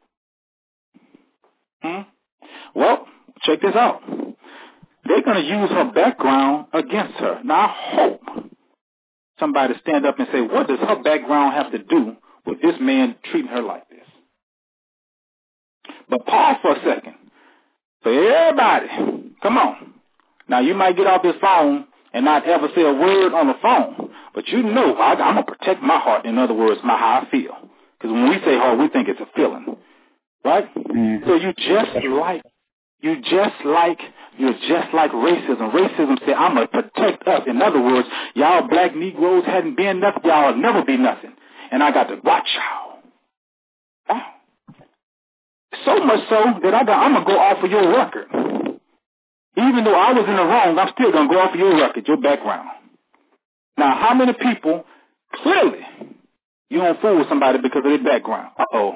Hmm? Well, check this out. They're going to use her background against her. Now, I hope somebody stand up and say, what does her background have to do with this man treating her like this? But pause for a second. So everybody, come on. Now, you might get off this phone and not ever say a word on the phone, but you know I, I'm going to protect my heart. In other words, my how I feel. Because when we say heart, we think it's a feeling, right? Mm-hmm. So you just like, you just like, you're just like racism. Racism said, I'm going to protect us. In other words, y'all black Negroes hadn't been nothing, y'all will never be nothing. And I got to watch y'all. Oh. So much so that I got, I'm going to go off of your record. Even though I was in the wrong, I'm still going to go off of your record, your background. Now, how many people, clearly, you don't fool with somebody because of their background? Uh-oh.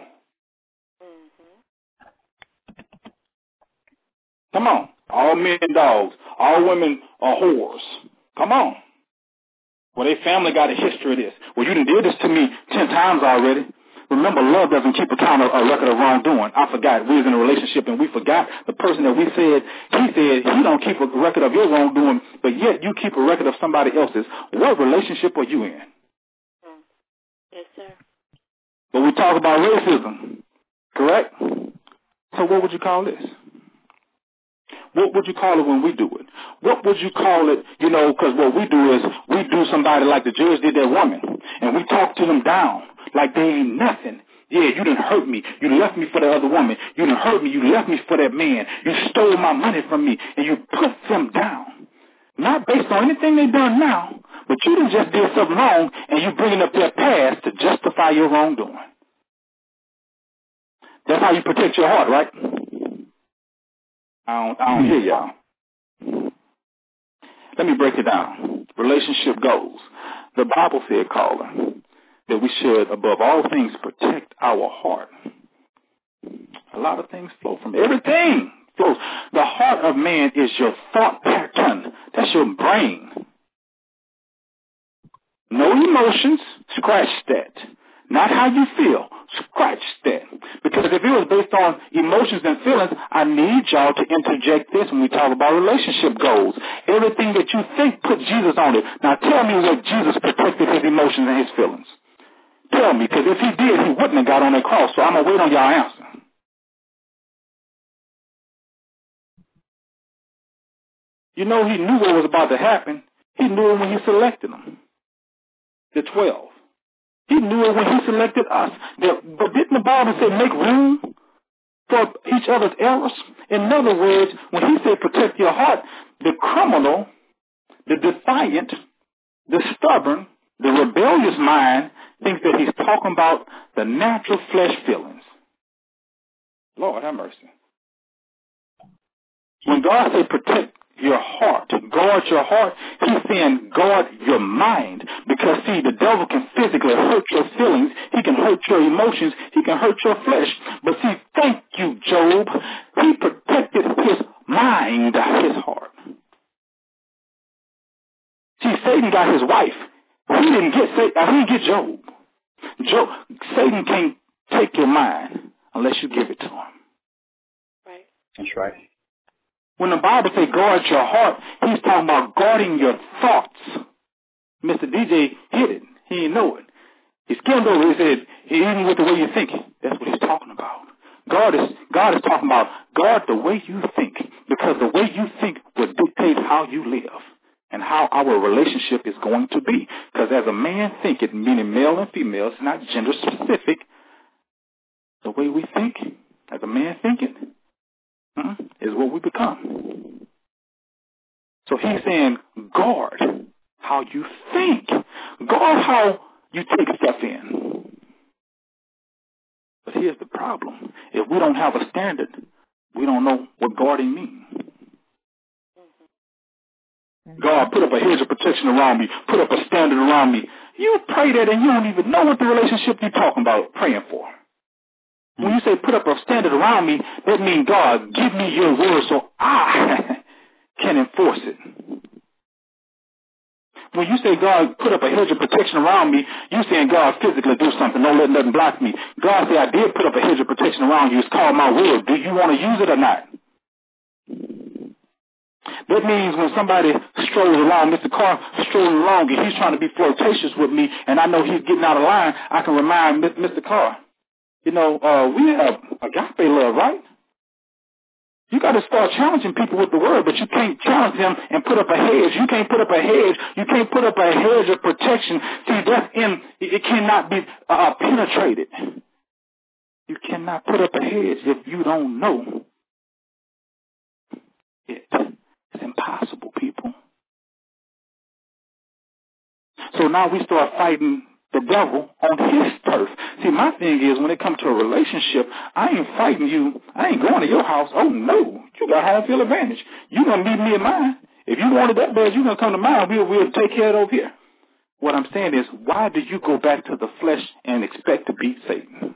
Mm-hmm. Come on. All men dogs. All women are whores. Come on. Well, their family got a history of this. Well, you done did this to me ten times already. Remember, love doesn't keep account of a record of wrongdoing. I forgot. We was in a relationship and we forgot the person that we said, he said he don't keep a record of your wrongdoing, but yet you keep a record of somebody else's. What relationship are you in? Yes, sir. But we talk about racism, correct? So what would you call this? What would you call it when we do it? What would you call it, you know, because what we do is we do somebody like the judge did that woman, and we talk to them down like they ain't nothing. Yeah, you done hurt me. You left me for the other woman. You done hurt me. You left me for that man. You stole my money from me, and you put them down. Not based on anything they done now, but you done just did something wrong, and you bringing up their past to justify your wrongdoing. That's how you protect your heart, right? I don't, I don't hear y'all. Let me break it down. Relationship goals. The Bible said, caller, that we should, above all things, protect our heart. A lot of things flow from it. Everything flows. The heart of man is your thought pattern. That's your brain. No emotions, scratch that. Not how you feel, scratch that. Because if it was based on emotions and feelings, I need y'all to interject this when we talk about relationship goals. Everything that you think, put Jesus on it. Now tell me what Jesus protected his emotions and his feelings. Tell me, because if he did, he wouldn't have got on that cross. So I'm going to wait on y'all answer. You know, he knew what was about to happen. He knew it when he selected them, the twelve. He knew it when he selected us. But didn't the Bible say make room for each other's errors? In other words, when he said protect your heart, the criminal, the defiant, the stubborn, the rebellious mind thinks that he's talking about the natural flesh feelings. Lord have mercy. When God said protect your heart, guard your heart, he's saying guard your mind. Because, see, the devil can physically hurt your feelings. He can hurt your emotions. He can hurt your flesh. But, see, thank you, Job. He protected his mind, his heart. See, Satan got his wife. He didn't get Satan. He didn't get Job. Job. Satan can't take your mind unless you give it to him. Right. That's right. When the Bible says guard your heart, he's talking about guarding your thoughts. Mister D J hit it. He didn't know it. He skimmed over. He said, even with the way you're thinking. That's what he's talking about. God is God is talking about guard the way you think, because the way you think will dictate how you live and how our relationship is going to be. Because as a man thinketh, meaning male and female, it's not gender specific. The way we think, as a man thinketh, hmm, is what we become. So he's saying guard how you think. Guard how you take stuff in. But here's the problem. If we don't have a standard, we don't know what guarding means. God, put up a hedge of protection around me. Put up a standard around me. You pray that and you don't even know what the relationship you're talking about praying for. When you say put up a standard around me, that means, God, give me your word so I can enforce it. When you say, God, put up a hedge of protection around me, you're saying, God, physically do something. Don't let nothing block me. God said, I did put up a hedge of protection around you. It's called my word. Do you want to use it or not? That means when somebody strolls along, Mister Carr strolling along, and he's trying to be flirtatious with me, and I know he's getting out of line, I can remind Mister Carr, you know, uh, we have agape love, right? You got to start challenging people with the word, but you can't challenge them and put up a hedge. You can't put up a hedge. You can't put up a hedge of protection. See, that's in, it cannot be uh, penetrated. You cannot put up a hedge if you don't know it. It's impossible, people. So now we start fighting the devil on his turf. See, my thing is, when it comes to a relationship, I ain't fighting you. I ain't going to your house. Oh, no. You got home field advantage. You're going to meet me in mine. If you wanted that bad, you're going to come to mine. We'll, we'll take care of it over here. What I'm saying is, why do you go back to the flesh and expect to beat Satan?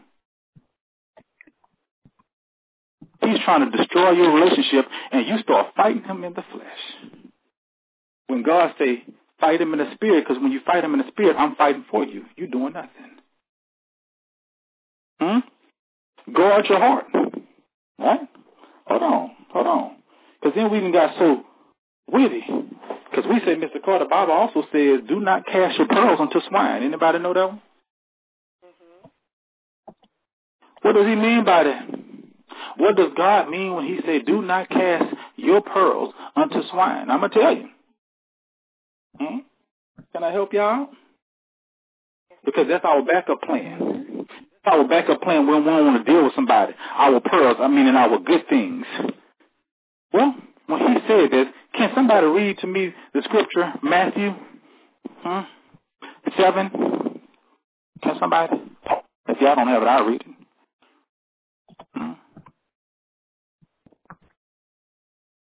He's trying to destroy your relationship, and you start fighting him in the flesh. When God say, fight him in the spirit, because when you fight him in the spirit, I'm fighting for you. You're doing nothing. Hmm? Guard your heart. Right? Hold on. Hold on. Because then we even got so witty. Because we say, Mister Carter, the Bible also says, do not cast your pearls unto swine. Anybody know that one? Mm-hmm. What does he mean by that? What does God mean when he say, do not cast your pearls unto swine? I'm going to tell you. Hmm? Can I help y'all? Because that's our backup plan. That's our backup plan when we don't want to deal with somebody. Our pearls, I mean, in our good things. Well, when he said this, can somebody read to me the scripture, Matthew huh? seven? Can somebody? If y'all don't have it, I'll read it.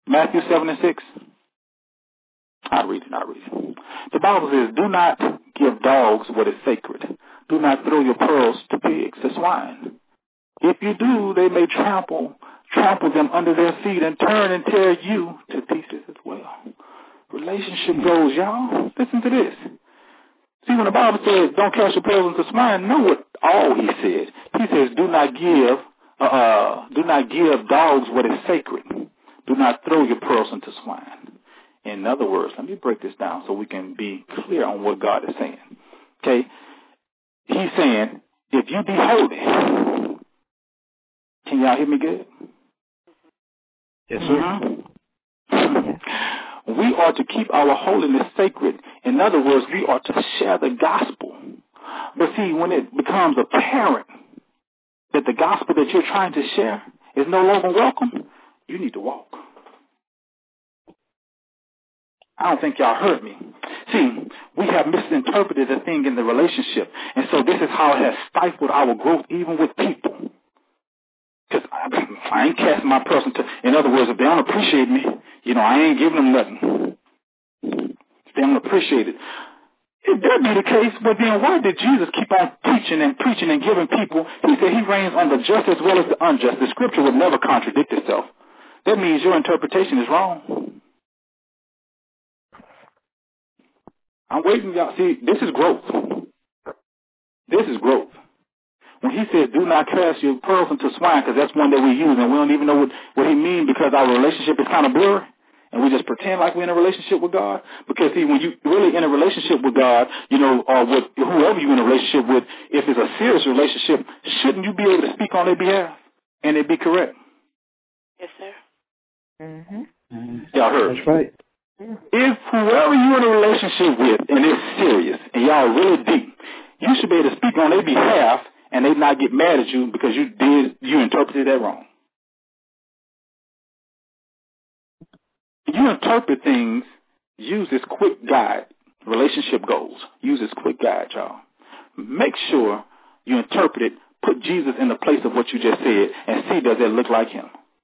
Matthew seven and six. I'll read it, I'll read it. The Bible says, do not give dogs what is sacred. Do not throw your pearls to pigs, to swine. If you do, they may trample, trample them under their feet and turn and tear you to pieces as well. Relationship goals, y'all. Listen to this. See, when the Bible says, don't cast your pearls into swine, know what all he said. He says, do not give, uh, do not give dogs what is sacred. Do not throw your pearls into swine. In other words, let me break this down so we can be clear on what God is saying. Okay? He's saying, if you be holy, can y'all hear me good? Yes, sir. Mm-hmm. We are to keep our holiness sacred. In other words, we are to share the gospel. But see, when it becomes apparent that the gospel that you're trying to share is no longer welcome, you need to walk. I don't think y'all heard me. See, we have misinterpreted a thing in the relationship. And so this is how it has stifled our growth even with people. Because I, I ain't casting my person to, in other words, if they don't appreciate me, you know, I ain't giving them nothing. If they don't appreciate it. If that be the case, but then why did Jesus keep on preaching and preaching and giving people? He said he reigns on the just as well as the unjust. The scripture would never contradict itself. That means your interpretation is wrong. I'm waiting, y'all. See, this is growth. This is growth. When he says, do not cast your pearls into swine, because that's one that we use, and we don't even know what, what he means because our relationship is kind of blurry, and we just pretend like we're in a relationship with God. Because, see, when you really in a relationship with God, you know, or with whoever you're in a relationship with, if it's a serious relationship, shouldn't you be able to speak on their behalf and it be correct? Yes, sir. Mm-hmm. Mm-hmm. Y'all heard. That's right. If whoever you're in a relationship with and it's serious and y'all really deep, you should be able to speak on their behalf and they not get mad at you because you did you interpreted that wrong. You interpret things, use this quick guide, relationship goals. Use this quick guide, y'all. Make sure you interpret it, put Jesus in the place of what you just said, and see does it look like him.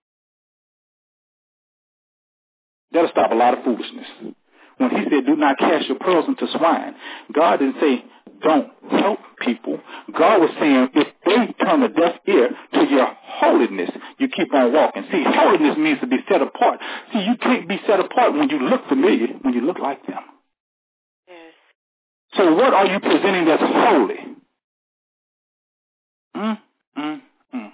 That'll stop a lot of foolishness. When he said, do not cast your pearls into swine, God didn't say, don't help people. God was saying, if they turn a deaf ear to your holiness, you keep on walking. See, holiness means to be set apart. See, you can't be set apart when you look familiar, when you look like them. Yes. So what are you presenting that's holy? Mm, mm, mm.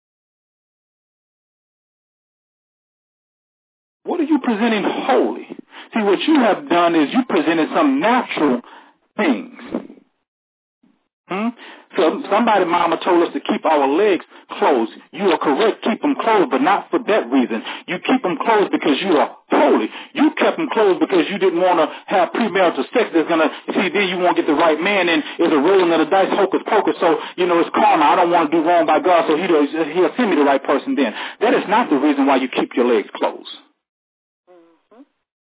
What are you presenting holy? See, what you have done is you presented some natural things. Hmm? So somebody, mama, told us to keep our legs closed. You are correct, keep them closed, but not for that reason. You keep them closed because you are holy. You kept them closed because you didn't want to have premarital sex that's going to, see, then you won't get the right man, and it's a rolling of the dice, hocus pocus, so, you know, it's karma. I don't want to do wrong by God, so he does, he'll send me the right person then. That is not the reason why you keep your legs closed. Mm-hmm.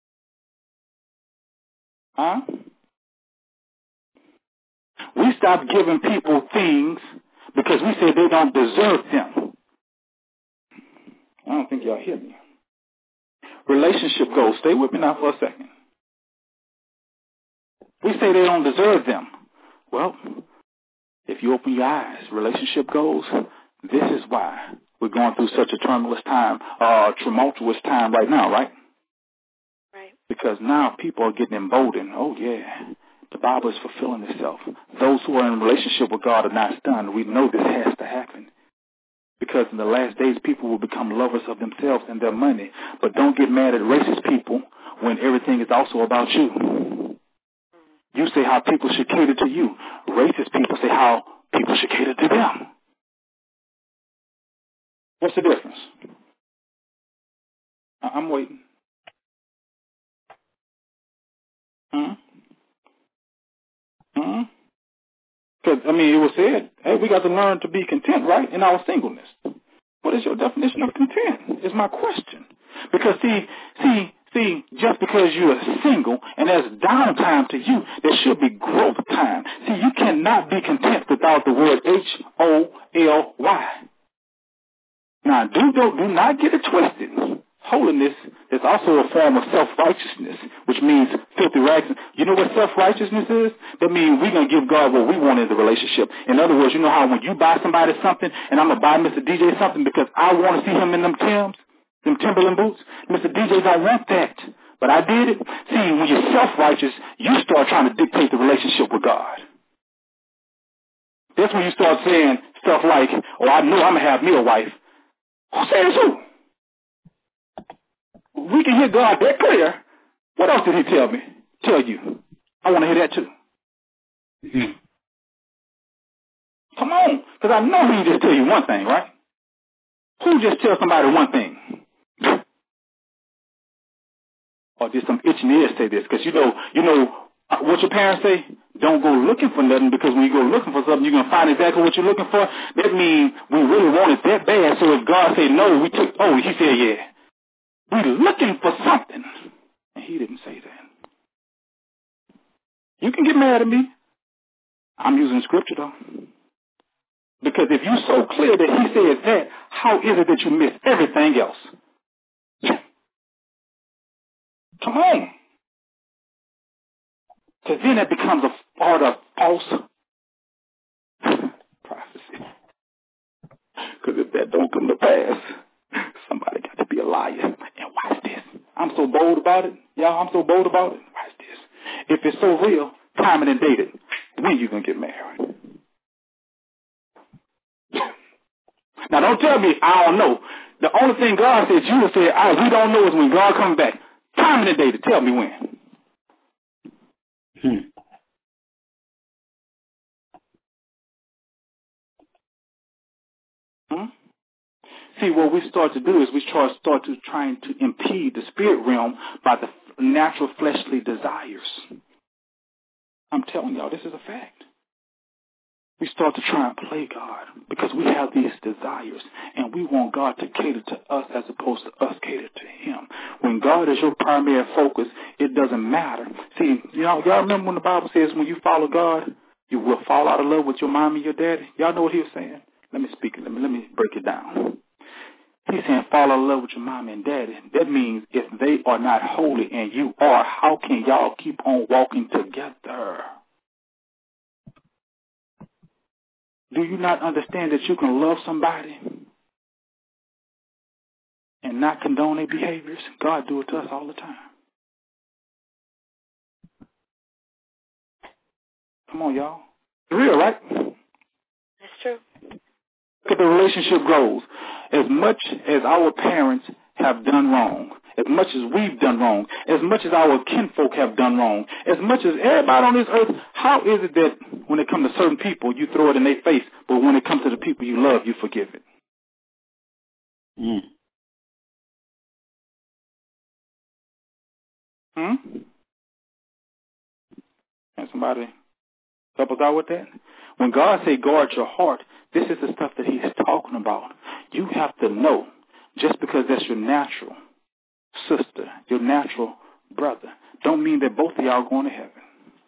Huh? We stopped giving people things because we said they don't deserve them. I don't think y'all hear me. Relationship goals. Stay with me now for a second. We say they don't deserve them. Well, if you open your eyes, relationship goals, this is why we're going through such a tumultuous time, uh, tumultuous time right now, right? Right. Because now people are getting emboldened. Oh, yeah. The Bible is fulfilling itself. Those who are in a relationship with God are not stunned. We know this has to happen. Because in the last days, people will become lovers of themselves and their money. But don't get mad at racist people when everything is also about you. You say how people should cater to you. Racist people say how people should cater to them. What's the difference? I'm waiting. Hmm? Because, I mean, it was said, hey, we got to learn to be content, right, in our singleness. What is your definition of content is my question. Because, see, see, see, just because you are single and there's downtime to you, there should be growth time. See, you cannot be content without the word H O L Y. Now, do, do, do not get it twisted. holiness is also a form of self-righteousness, which means filthy rags. You know what self-righteousness is? That means we're going to give God what we want in the relationship. In other words, you know how when you buy somebody something, and I'm going to buy Mister D J something because I want to see him in them Timbs, them Timberland boots? Mister D J don't want that, but I did it. See, when you're self-righteous, you start trying to dictate the relationship with God. That's when you start saying stuff like, oh, I know I'm going to have me a wife. Who says who? We can hear God that clear. What else did he tell me? Tell you. I want to hear that too. Mm-hmm. Come on. Because I know he just tell you one thing, right? Who just tell somebody one thing? Or did some itching ears say this? Because you know, you know what your parents say? Don't go looking for nothing, because when you go looking for something, you're going to find exactly what you're looking for. That means we really want it that bad. So if God said no, we took, oh, he said yeah. We're looking for something. And he didn't say that. You can get mad at me. I'm using scripture though. Because if you're so clear that he said that, how is it that you miss everything else? Come on. Because then it becomes a part of false prophecy. Because if that don't come to pass, somebody got to be a liar. And watch this. I'm so bold about it. Y'all, I'm so bold about it. Watch this. If it's so real, timing and dated, when you going to get married? Now, don't tell me I don't know. The only thing God said, you will say, I, we don't know is when God comes back. Timing and dated, tell me when. Hmm. Hmm? See, what we start to do is we try, start to trying to impede the spirit realm by the natural fleshly desires. I'm telling y'all, this is a fact. We start to try and play God because we have these desires and we want God to cater to us as opposed to us cater to him. When God is your primary focus, it doesn't matter. See, you know, y'all remember when the Bible says when you follow God, you will fall out of love with your mom and your daddy? Y'all know what he was saying? Let me speak it. Let me, let me break it down. He's saying fall out of love with your mom and daddy. That means if they are not holy and you are, how can y'all keep on walking together? Do you not understand that you can love somebody and not condone their behaviors? God do it to us all the time. Come on, y'all. It's real, right? That's true. Look at the relationship grows. As much as our parents have done wrong, as much as we've done wrong, as much as our kinfolk have done wrong, as much as everybody on this earth, how is it that when it comes to certain people, you throw it in their face, but when it comes to the people you love, you forgive it? Mm. Hmm? Can somebody help us out with that? When God say guard your heart, this is the stuff that he's talking about. You have to know, just because that's your natural sister, your natural brother, don't mean that both of y'all are going to heaven.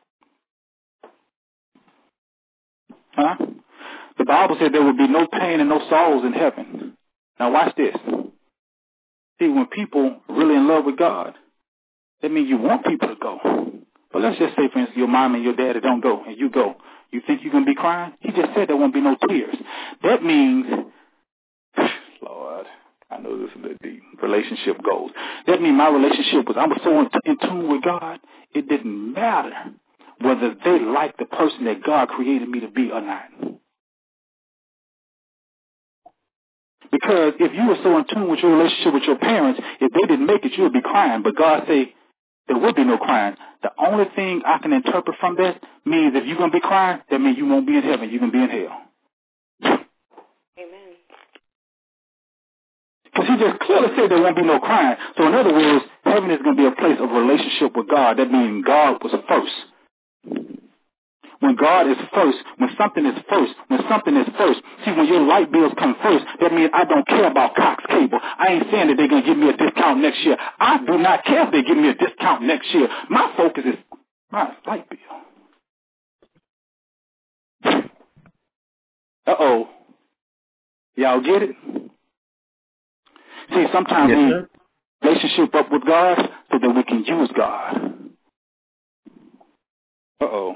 Huh? The Bible said there would be no pain and no sorrows in heaven. Now watch this. See, when people are really in love with God, that means you want people to go. But let's just say, for instance, your mom and your daddy don't go, and you go. You think you're going to be crying? He just said there won't be no tears. That means, Lord, I know this is a bit deep. Relationship goals. That means my relationship was, I was so in, in tune with God, it didn't matter whether they liked the person that God created me to be or not. Because if you were so in tune with your relationship with your parents, if they didn't make it, you would be crying. But God say there would be no crying. The only thing I can interpret from that means if you're going to be crying, that means you won't be in heaven. You're going to be in hell. Amen. Because he just clearly said there won't be no crying. So in other words, heaven is going to be a place of relationship with God. That means God was first. When God is first, when something is first, when something is first, see, when your light bills come first, that means I don't care about Cox Cable. I ain't saying that they're going to give me a discount next year. I do not care if they give me a discount next year. My focus is my light bill. Uh-oh. Y'all get it? See, sometimes yes, we, sir. relationship up with God so that we can use God. Uh-oh.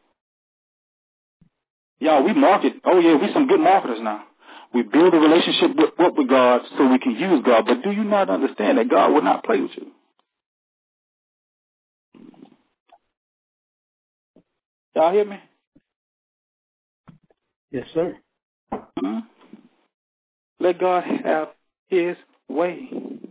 Y'all, we market. Oh, yeah, we some good marketers now. We build a relationship with, up with God so we can use God. But do you not understand that God will not play with you? Y'all hear me? Yes, sir. Hmm? Let God have his way.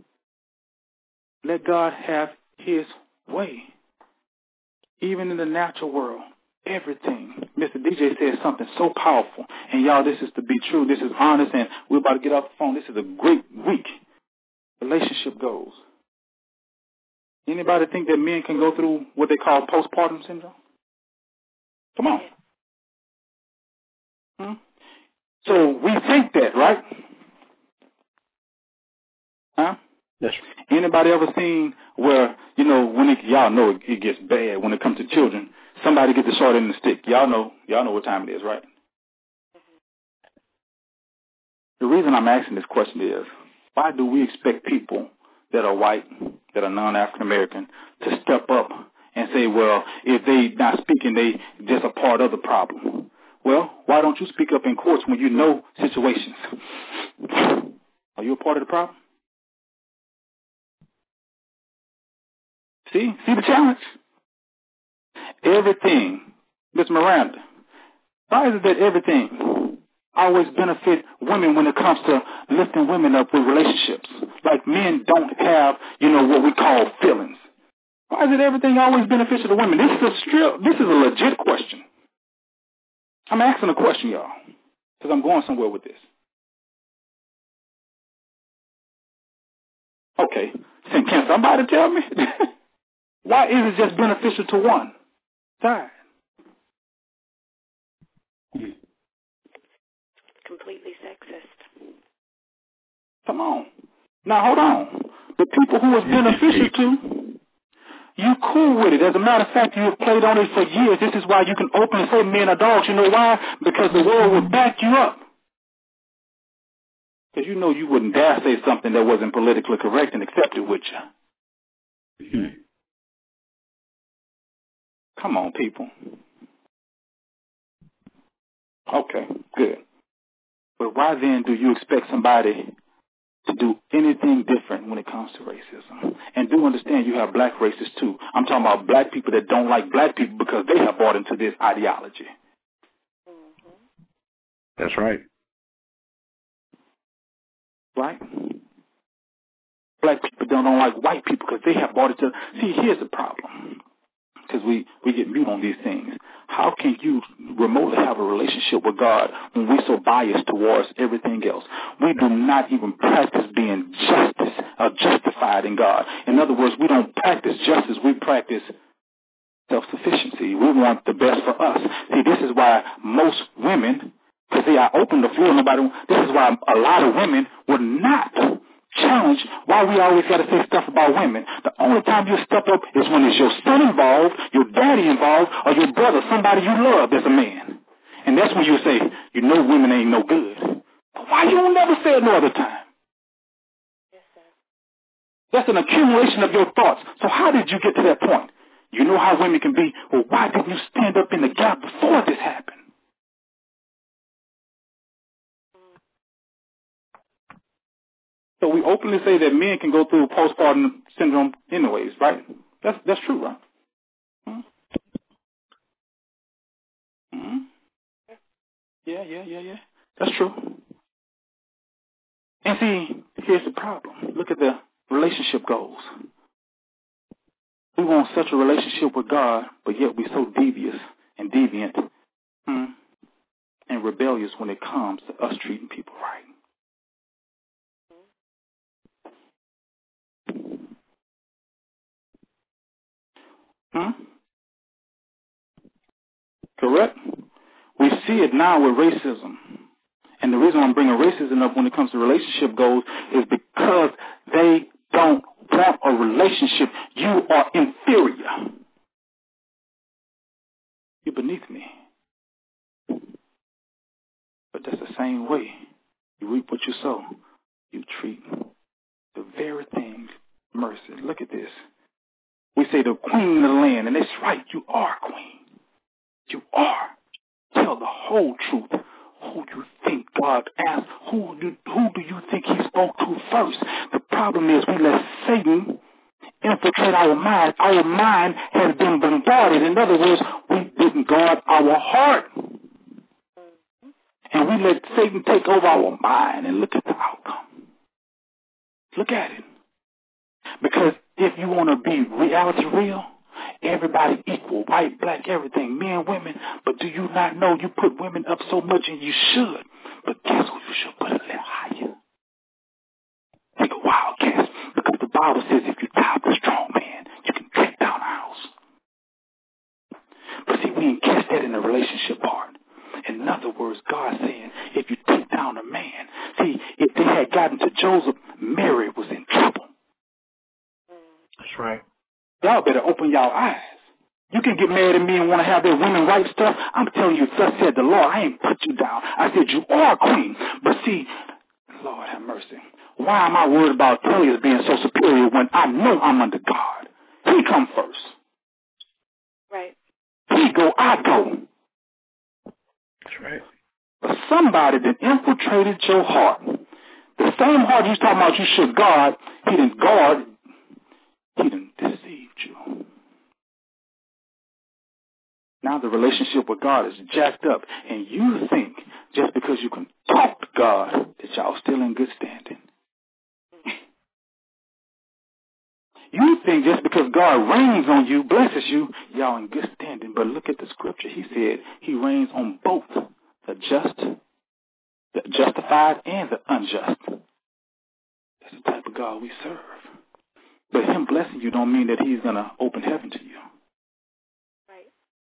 Let God have his way. Even in the natural world, everything. Mister D J said something so powerful. And y'all, this is to be true. This is honest. And we're about to get off the phone. This is a great week. Relationship goals. Anybody think that men can go through what they call postpartum syndrome? Come on. Hmm? So we think that, right? Huh? Yes. Anybody ever seen where, you know, when it, y'all know it, it gets bad when it comes to children, somebody gets the short end of the stick. Y'all know, y'all know what time it is, right? The reason I'm asking this question is, why do we expect people that are white, that are non-African American, to step up and say, well, if they not speaking, they just a part of the problem? Well, why don't you speak up in courts when you know situations? Are you a part of the problem? See? See the challenge? Everything, Miss Miranda, why is it that everything always benefit women when it comes to lifting women up with relationships? Like men don't have, you know, what we call feelings. Why is it everything always beneficial to women? This is a strip, this is a legit question. I'm asking a question, y'all, because I'm going somewhere with this. Okay, so can somebody tell me? Why is it just beneficial to one side? Completely sexist. Come on. Now, hold on. The people who it's beneficial to, you cool with it. As a matter of fact, you have played on it for years. This is why you can openly say men are dogs. You know why? Because the world will back you up. Because you know you wouldn't dare say something that wasn't politically correct and accepted with you. Mm-hmm. Come on, people. Okay, good. But why then do you expect somebody to do anything different when it comes to racism? And do understand you have black racists too. I'm talking about black people that don't like black people because they have bought into this ideology. Mm-hmm. That's right. Right? Black people don't, don't like white people because they have bought into. See, here's the problem. Because we, we get mute on these things. How can you remotely have a relationship with God when we're so biased towards everything else? We do not even practice being justice or justified in God. In other words, we don't practice justice. We practice self-sufficiency. We want the best for us. See, this is why most women, because see, I opened the floor, nobody, this is why a lot of women would not challenge why we always got to say stuff about women. The only time you step up is when it's your son involved, your daddy involved, or your brother, somebody you love that's a man. And that's when you say, you know women ain't no good. But why you don't never say it no other time? Yes, sir. That's an accumulation of your thoughts. So how did you get to that point? You know how women can be. Well, why didn't you stand up in the gap before this happened? So we openly say that men can go through postpartum syndrome anyways, right? That's that's true, right? Hmm? Hmm? Yeah, yeah, yeah, yeah. That's true. And see, here's the problem. Look at the relationship goals. We want such a relationship with God, but yet we're so devious and deviant hmm, and rebellious when it comes to us treating people right. Hmm? Correct? We see it now with racism. And the reason I'm bringing racism up when it comes to relationship goals is because they don't want a relationship. You are inferior. You're beneath me. But that's the same way. You reap what you sow. You treat the very things mercy. Look at this. We say the queen of the land, and that's right. You are a queen. You are. Tell the whole truth. Who you think God asked? Who do, who do you think he spoke to first? The problem is we let Satan infiltrate our mind. Our mind has been bombarded. In other words, we didn't guard our heart. And we let Satan take over our mind, and look at the outcome. Look at it. Because if you want to be reality real, everybody equal, white, black, everything, men, women. But do you not know you put women up so much, and you should. But guess who you should put a little higher? Take a wild guess. Because the Bible says if you top a strong man, you can take down a house. But see, we didn't catch that in the relationship part. In other words, God saying, if you take down a man, see, if they had gotten to Joseph, Mary was in trouble. That's right. Y'all better open y'all eyes. You can get mad at me and want to have that women right stuff. I'm telling you, thus said the Lord, I ain't put you down. I said you are a queen. But see, Lord have mercy. Why am I worried about Telly being so superior when I know I'm under God? He come first. Right. He go, I go. That's right. But somebody that infiltrated your heart, the same heart you was talking about you should guard, he didn't guard, he didn't deceived you. Now the relationship with God is jacked up, and you think just because you can talk to God that y'all still in good standing. You think just because God rains on you, blesses you, y'all in good standing. But look at the scripture. He said he rains on both the just, the justified, and the unjust. That's the type of God we serve. But him blessing you don't mean that he's going to open heaven to you. Right.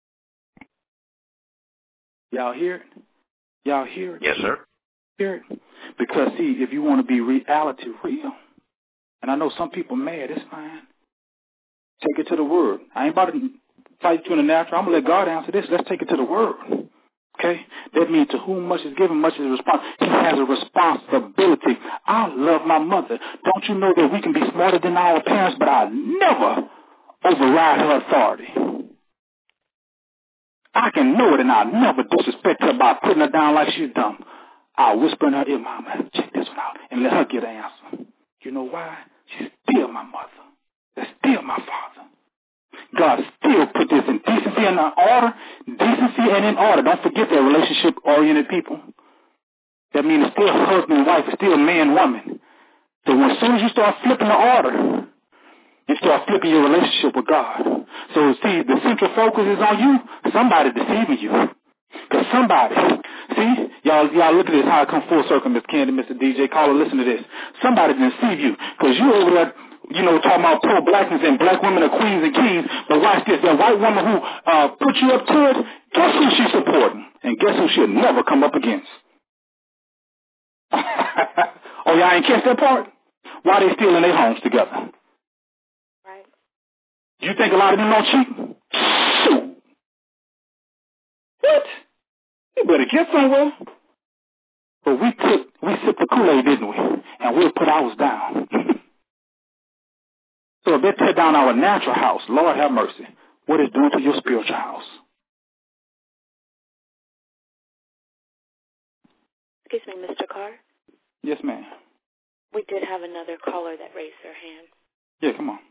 Y'all hear it? Y'all hear it? Yes, sir. Hear it? Because, see, if you want to be reality real, and I know some people mad, it's fine. Take it to the word. I ain't about to fight you in the natural. I'm going to let God answer this. Let's take it to the word. Okay? That means to whom much is given, much is responsible. He has a responsibility. I love my mother. Don't you know that we can be smarter than our parents, but I'll never override her authority. I can know it, and I'll never disrespect her by putting her down like she's dumb. I'll whisper in her ear, Mama, check this one out, and let her get an answer. You know why? She's still my mother. That's still my father. God still put this in decency and in order. Decency and in order. Don't forget that relationship-oriented people. That means it's still husband and wife. It's still man woman. So as soon as you start flipping the order, you start flipping your relationship with God. So see, the central focus is on you. Somebody deceiving you. Because somebody, see, y'all, y'all look at this, how it come full circle, Miss Candy, Mister D J, caller, listen to this. Somebody deceive you. Because you over there, you know, talking about pro-blackness and black women are queens and kings. But watch this, that white woman who uh, put you up to it, guess who she's supporting? And guess who she'll never come up against? Oh, y'all ain't catch that part? Why they still in their homes together? Right. You think a lot of them don't cheat? Shoot. What? You better get somewhere. But we took, we sipped the Kool-Aid, didn't we? And we'll put ours down. So if they tear down our natural house, Lord have mercy, what is doing to your spiritual house? Excuse me, Mister Carr? Yes, ma'am. We did have another caller that raised their hand. Yeah, come on.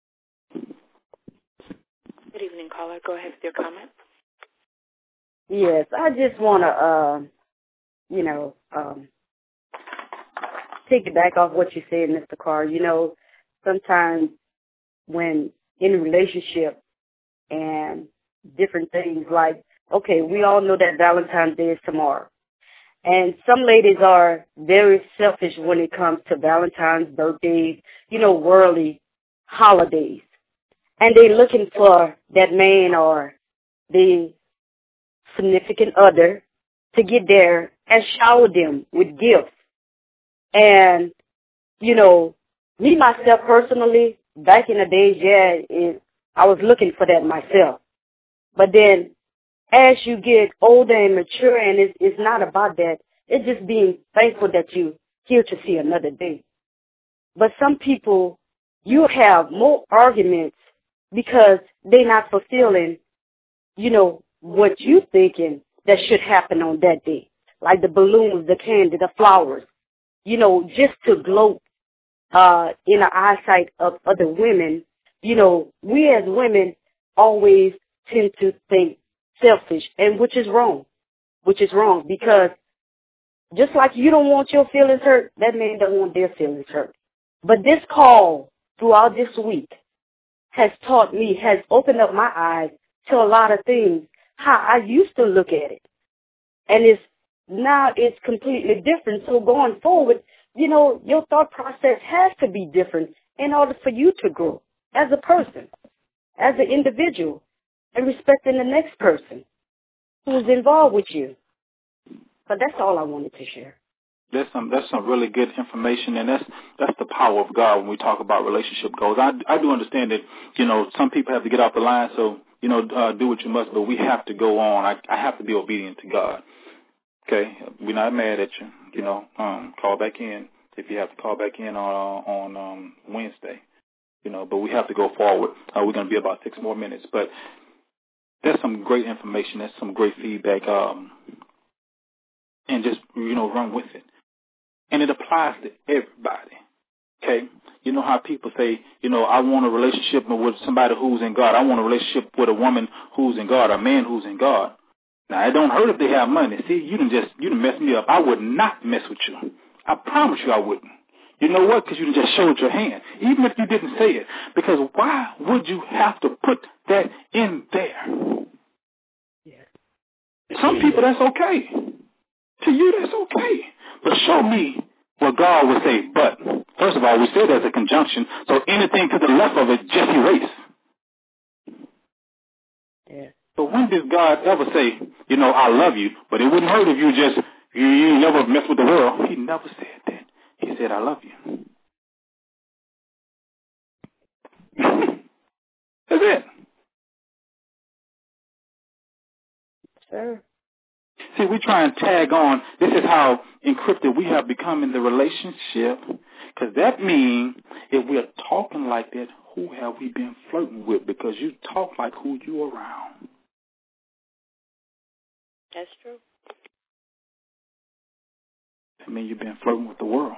Good evening, caller. Go ahead with your comment. Yes, I just want to, uh, you know, um, take it back off what you said, Mister Carr. You know, sometimes when in a relationship and different things like, okay, we all know that Valentine's Day is tomorrow. And some ladies are very selfish when it comes to Valentine's, birthdays, you know, worldly holidays. And they're looking for that man or the significant other to get there and shower them with gifts. And, you know, me, myself personally, back in the days, yeah, it, I was looking for that myself. But then as you get older and mature, and it's, it's not about that, it's just being thankful that you're here to see another day. But some people you have more arguments because they're not fulfilling, you know, what you thinking that should happen on that day. Like the balloons, the candy, the flowers, you know, just to gloat uh, in the eyesight of other women. You know, we as women always tend to think selfish, and which is wrong, which is wrong because just like you don't want your feelings hurt, that man don't want their feelings hurt. But this call throughout this week has taught me, has opened up my eyes to a lot of things, how I used to look at it. And it's now it's completely different. So going forward, you know, your thought process has to be different in order for you to grow as a person, as an individual, and respecting the next person who's involved with you. But that's all I wanted to share. That's some that's some really good information, and that's that's the power of God when we talk about relationship goals. I, I do understand that, you know, some people have to get off the line, so, you know, uh, do what you must, but we have to go on. I, I have to be obedient to God. Okay, we're not mad at you. You know, um, call back in if you have to call back in on uh, on um, Wednesday. You know, but we have to go forward. Uh, we're going to be about six more minutes, but that's some great information. That's some great feedback, um, and just, you know, run with it. And it applies to everybody. Okay, you know how people say, you know, I want a relationship with somebody who's in God. I want a relationship with a woman who's in God, a man who's in God. Now, it don't hurt if they have money. See, you done just, you done messed me up. I would not mess with you. I promise you I wouldn't. You know what? Because you just showed your hand, even if you didn't say it. Because why would you have to put that in there? Yeah. Some people, that's okay. To you, that's okay. But show me what God would say. But, first of all, we said as a conjunction, so anything to the left of it, just erase. Yeah. But when did God ever say, you know, I love you, but it wouldn't hurt if you just, you, you never mess with the world? He never said that. He said, I love you. That's it. Sure. See, we try and tag on, this is how encrypted we have become in the relationship, because that means if we're talking like that, who have we been flirting with? Because you talk like who you around. That's true. That means you've been flirting with the world.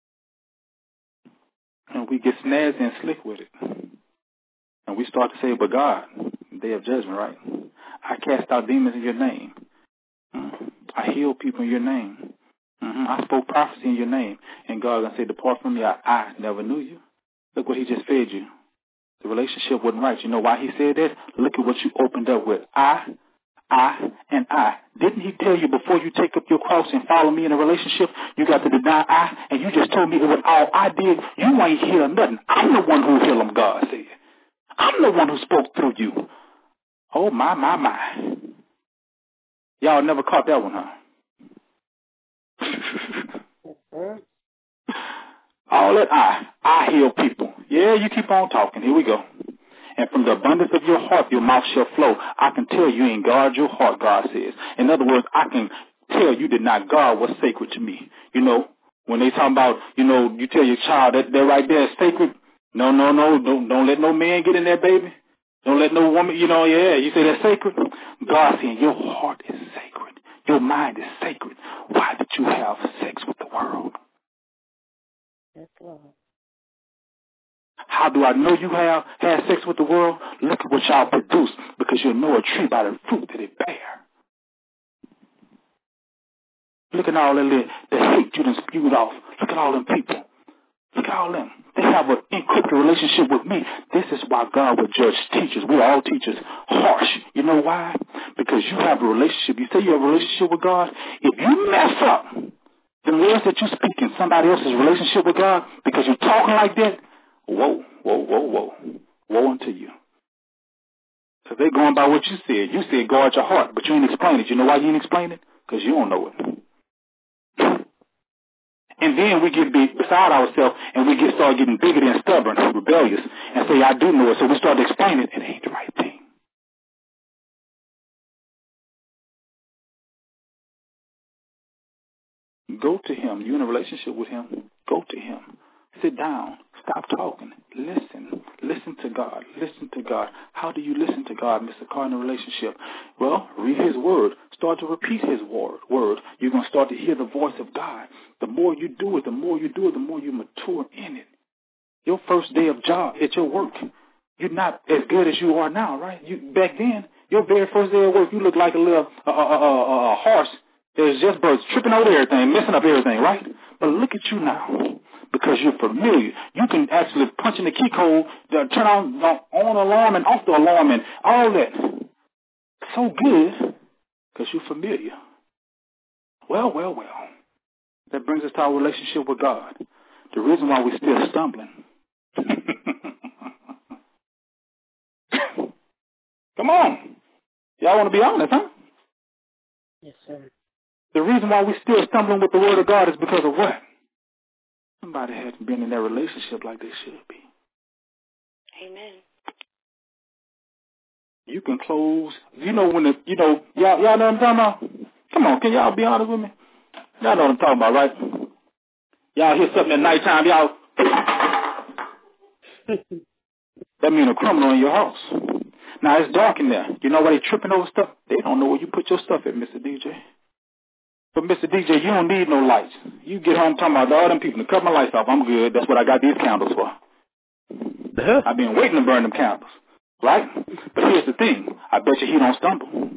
And we get snazzy and slick with it. And we start to say, but God, day of judgment, right? I cast out demons in your name. Mm-hmm. I heal people in your name. Mm-hmm. I spoke prophecy in your name. And God going to say, depart from me, I, I never knew you. Look what he just fed you. The relationship wasn't right. You know why he said that? Look at what you opened up with. I, I, and I. Didn't he tell you before you take up your cross and follow me in a relationship, you got to deny I? And you just told me it was all I did. You ain't hear nothing. I'm the one who healed them, God said. I'm the one who spoke through you. Oh, my, my, my. Y'all never caught that one, huh? All that I, I heal people. Yeah, you keep on talking. Here we go. And from the abundance of your heart, your mouth shall flow. I can tell you ain't guard your heart, God says. In other words, I can tell you did not guard what's sacred to me. You know, when they talk about, you know, you tell your child that they're right there is sacred. No, no, no, don't, don't let no man get in there, baby. Don't let no woman, you know, yeah, you say that's sacred. God saying your heart is sacred. Your mind is sacred. Why did you have sex with the world? That's love. How do I know you have had sex with the world? Look at what y'all produce, because you'll know a tree by the fruit that it bear. Look at all that, the hate you done spewed off. Look at all them people. Look at all them. They have an encrypted relationship with me. This is why God would judge teachers. We're all teachers harsh. You know why? Because you have a relationship. You say you have a relationship with God. If you mess up the words that you speak in somebody else's relationship with God because you're talking like that, whoa, whoa, whoa, whoa. Woe unto you. So they're going by what you said. You said guard your heart, but you ain't explain it. You know why you ain't explain it? Because you don't know it. And then we get beside ourselves and we get start getting bigoted and stubborn and rebellious and say, I do know it. So we start explaining it. It ain't the right thing. Go to him. You're in a relationship with him. Go to him. Sit down. Stop talking. Listen. Listen to God. Listen to God. How do you listen to God, Mister Carr, in a relationship? Well, read his word. Start to repeat his word. word. You're going to start to hear the voice of God. The more you do it, the more you do it, the more you mature in it. Your first day of job at your work, you're not as good as you are now, right? You back then, your very first day of work, you look like a little uh, uh, uh, uh, horse. There's just birds tripping over everything, messing up everything, right? But look at you now, because you're familiar. You can actually punch in the key code, uh, turn on uh, on alarm and off the alarm and all that. So good, because you're familiar. Well, well, well. That brings us to our relationship with God. The reason why we're still stumbling. Come on. Y'all want to be honest, huh? Yes, sir. The reason why we're still stumbling with the word of God is because of what? Somebody hasn't been in that relationship like they should be. Amen. You can close. You know when the, you know, y'all, y'all know what I'm talking about? Come on, can y'all be honest with me? Y'all know what I'm talking about, right? Y'all hear something at nighttime, y'all. That means a criminal in your house. Now, it's dark in there. You know why they tripping over stuff? They don't know where you put your stuff at, Mister D J. But, Mister D J, you don't need no lights. You get home talking about all them people to cut my lights off. I'm good. That's what I got these candles for. Uh-huh. I've been waiting to burn them candles, right? But here's the thing. I bet you he don't stumble.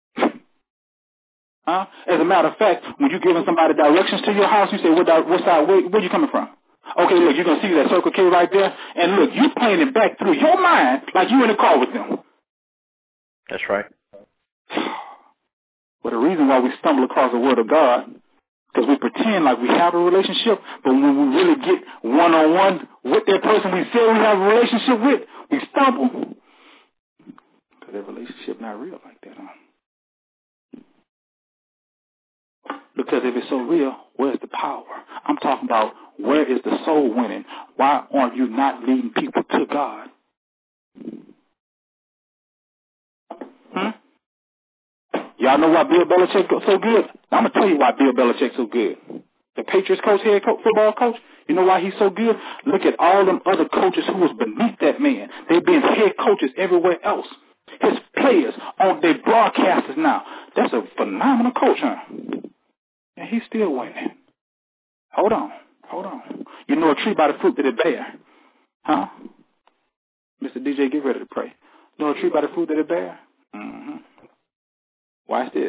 Huh? As a matter of fact, when you're giving somebody directions to your house, you say, what, what side, where, where you coming from? Okay, look, you're going to see that Circle K right there. And look, you playing it back through your mind like you in the car with them. That's right. But the reason why we stumble across the word of God, because we pretend like we have a relationship, but when we really get one-on-one with that person we say we have a relationship with, we stumble. Because that relationship not real like that, huh? Because if it's so real, where's the power? I'm talking about where is the soul winning? Why aren't you not leading people to God? Hmm? Y'all know why Bill Belichick so good? I'm going to tell you why Bill Belichick's so good. The Patriots coach, head coach, football coach, you know why he's so good? Look at all them other coaches who was beneath that man. They've been head coaches everywhere else. His players on their broadcasters now. That's a phenomenal coach, huh? And he's still winning. Hold on. Hold on. You know a tree by the fruit that it bear. Huh? Mister D J, get ready to pray. You know a tree by the fruit that it bear? Mm-hmm. Watch this.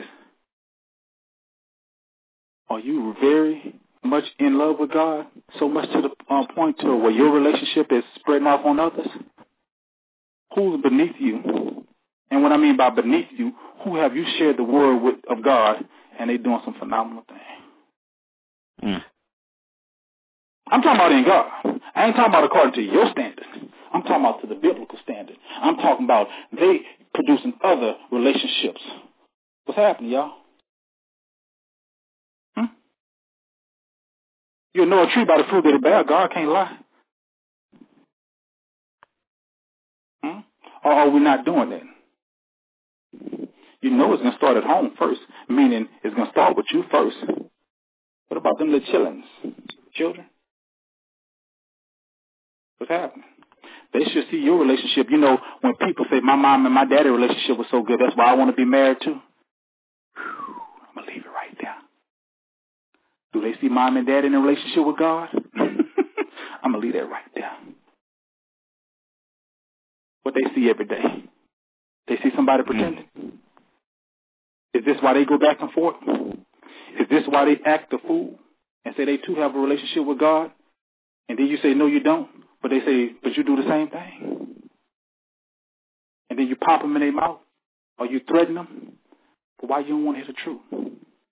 Are you very much in love with God? So much to the uh, point to where your relationship is spreading off on others? Who's beneath you? And what I mean by beneath you, who have you shared the word with of God and they doing some phenomenal things? Mm. I'm talking about in God. I ain't talking about according to your standard. I'm talking about to the biblical standard. I'm talking about they producing other relationships. What's happening, y'all? Hmm? You know a tree by the fruit that it bear. God can't lie. Hmm? Or are we not doing that? You know it's going to start at home first, meaning it's going to start with you first. What about them little chillins? Children? What's happening? They should see your relationship. You know, when people say my mom and my daddy relationship was so good, that's why I want to be married too. Whew, I'm going to leave it right there. Do they see mom and dad in a relationship with God? I'm going to leave that right there. What they see every day. They see somebody pretending. Mm. Is this why they go back and forth? Is this why they act the fool and say they too have a relationship with God? And then you say, no, you don't. But they say, but you do the same thing. And then you pop them in their mouth or you threaten them. But why you don't want to hear the truth?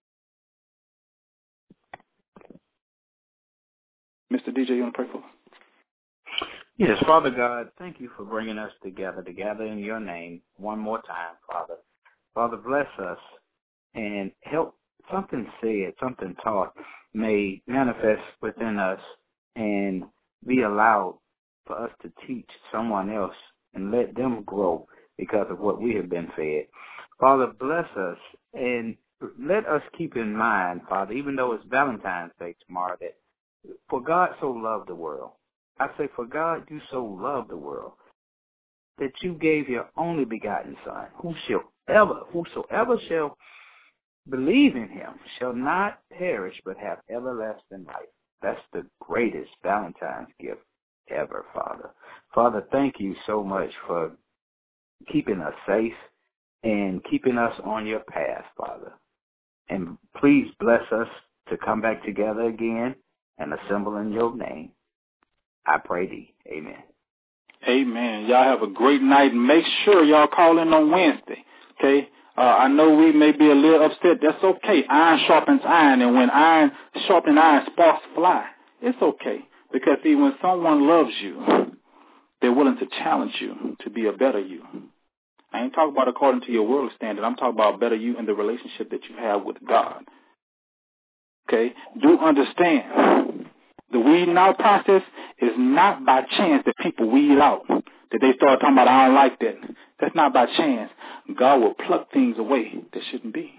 Mister D J, you want to pray for us? Yes, Father God, thank you for bringing us together, together in your name one more time, Father. Father, bless us and help something said, something taught may manifest within us and be allowed for us to teach someone else and let them grow because of what we have been fed. Father, bless us and let us keep in mind, Father, even though it's Valentine's Day tomorrow, that For God so loved the world. I say, for God you so loved the world that you gave your only begotten Son, who shall ever, whosoever shall believe in him shall not perish but have everlasting life. That's the greatest Valentine's gift ever, Father. Father, thank you so much for keeping us safe and keeping us on your path, Father. And please bless us to come back together again and assemble in your name. I pray thee. Amen. Amen. Y'all have a great night. And make sure y'all call in on Wednesday, okay? Uh, I know we may be a little upset. That's okay. Iron sharpens iron, and when iron sharpens iron, sparks fly. It's okay. Because, see, when someone loves you, they're willing to challenge you to be a better you. I ain't talking about according to your worldly standard. I'm talking about better you in the relationship that you have with God. Okay? Do understand. The weeding out process is not by chance that people weed out. That they start talking about, I don't like that. That's not by chance. God will pluck things away that shouldn't be.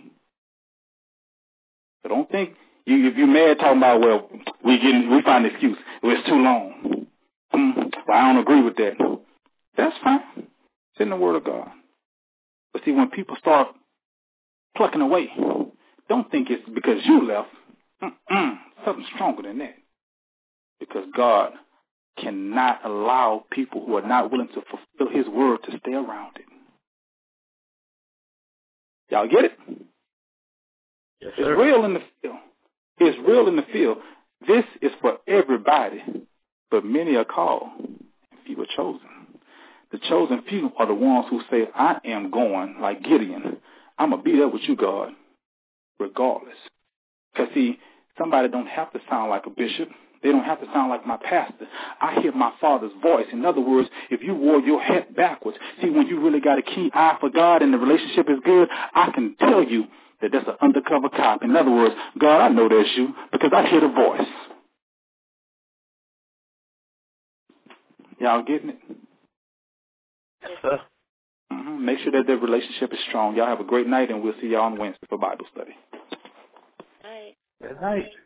So don't think, you, if you're mad talking about, well, we getting, we find an excuse. Well, it's too long. Mm, well, I don't agree with that. That's fine. It's in the Word of God. But see, when people start plucking away, don't think it's because you left. Mm-mm, something stronger than that. Because God cannot allow people who are not willing to fulfill his word to stay around it. Y'all get it? Yes, it's real in the field. It's real in the field. This is for everybody, but many are called and few are chosen. The chosen few are the ones who say, I am going like Gideon. I'm going to be there with you, God, regardless. Because, see, somebody don't have to sound like a bishop. They don't have to sound like my pastor. I hear my Father's voice. In other words, if you wore your head backwards, see, when you really got a keen eye for God and the relationship is good, I can tell you that that's an undercover cop. In other words, God, I know that's you because I hear the voice. Y'all getting it? Yes, sir. Mm-hmm. Make sure that the relationship is strong. Y'all have a great night, and we'll see y'all on Wednesday for Bible study. Night. Good night.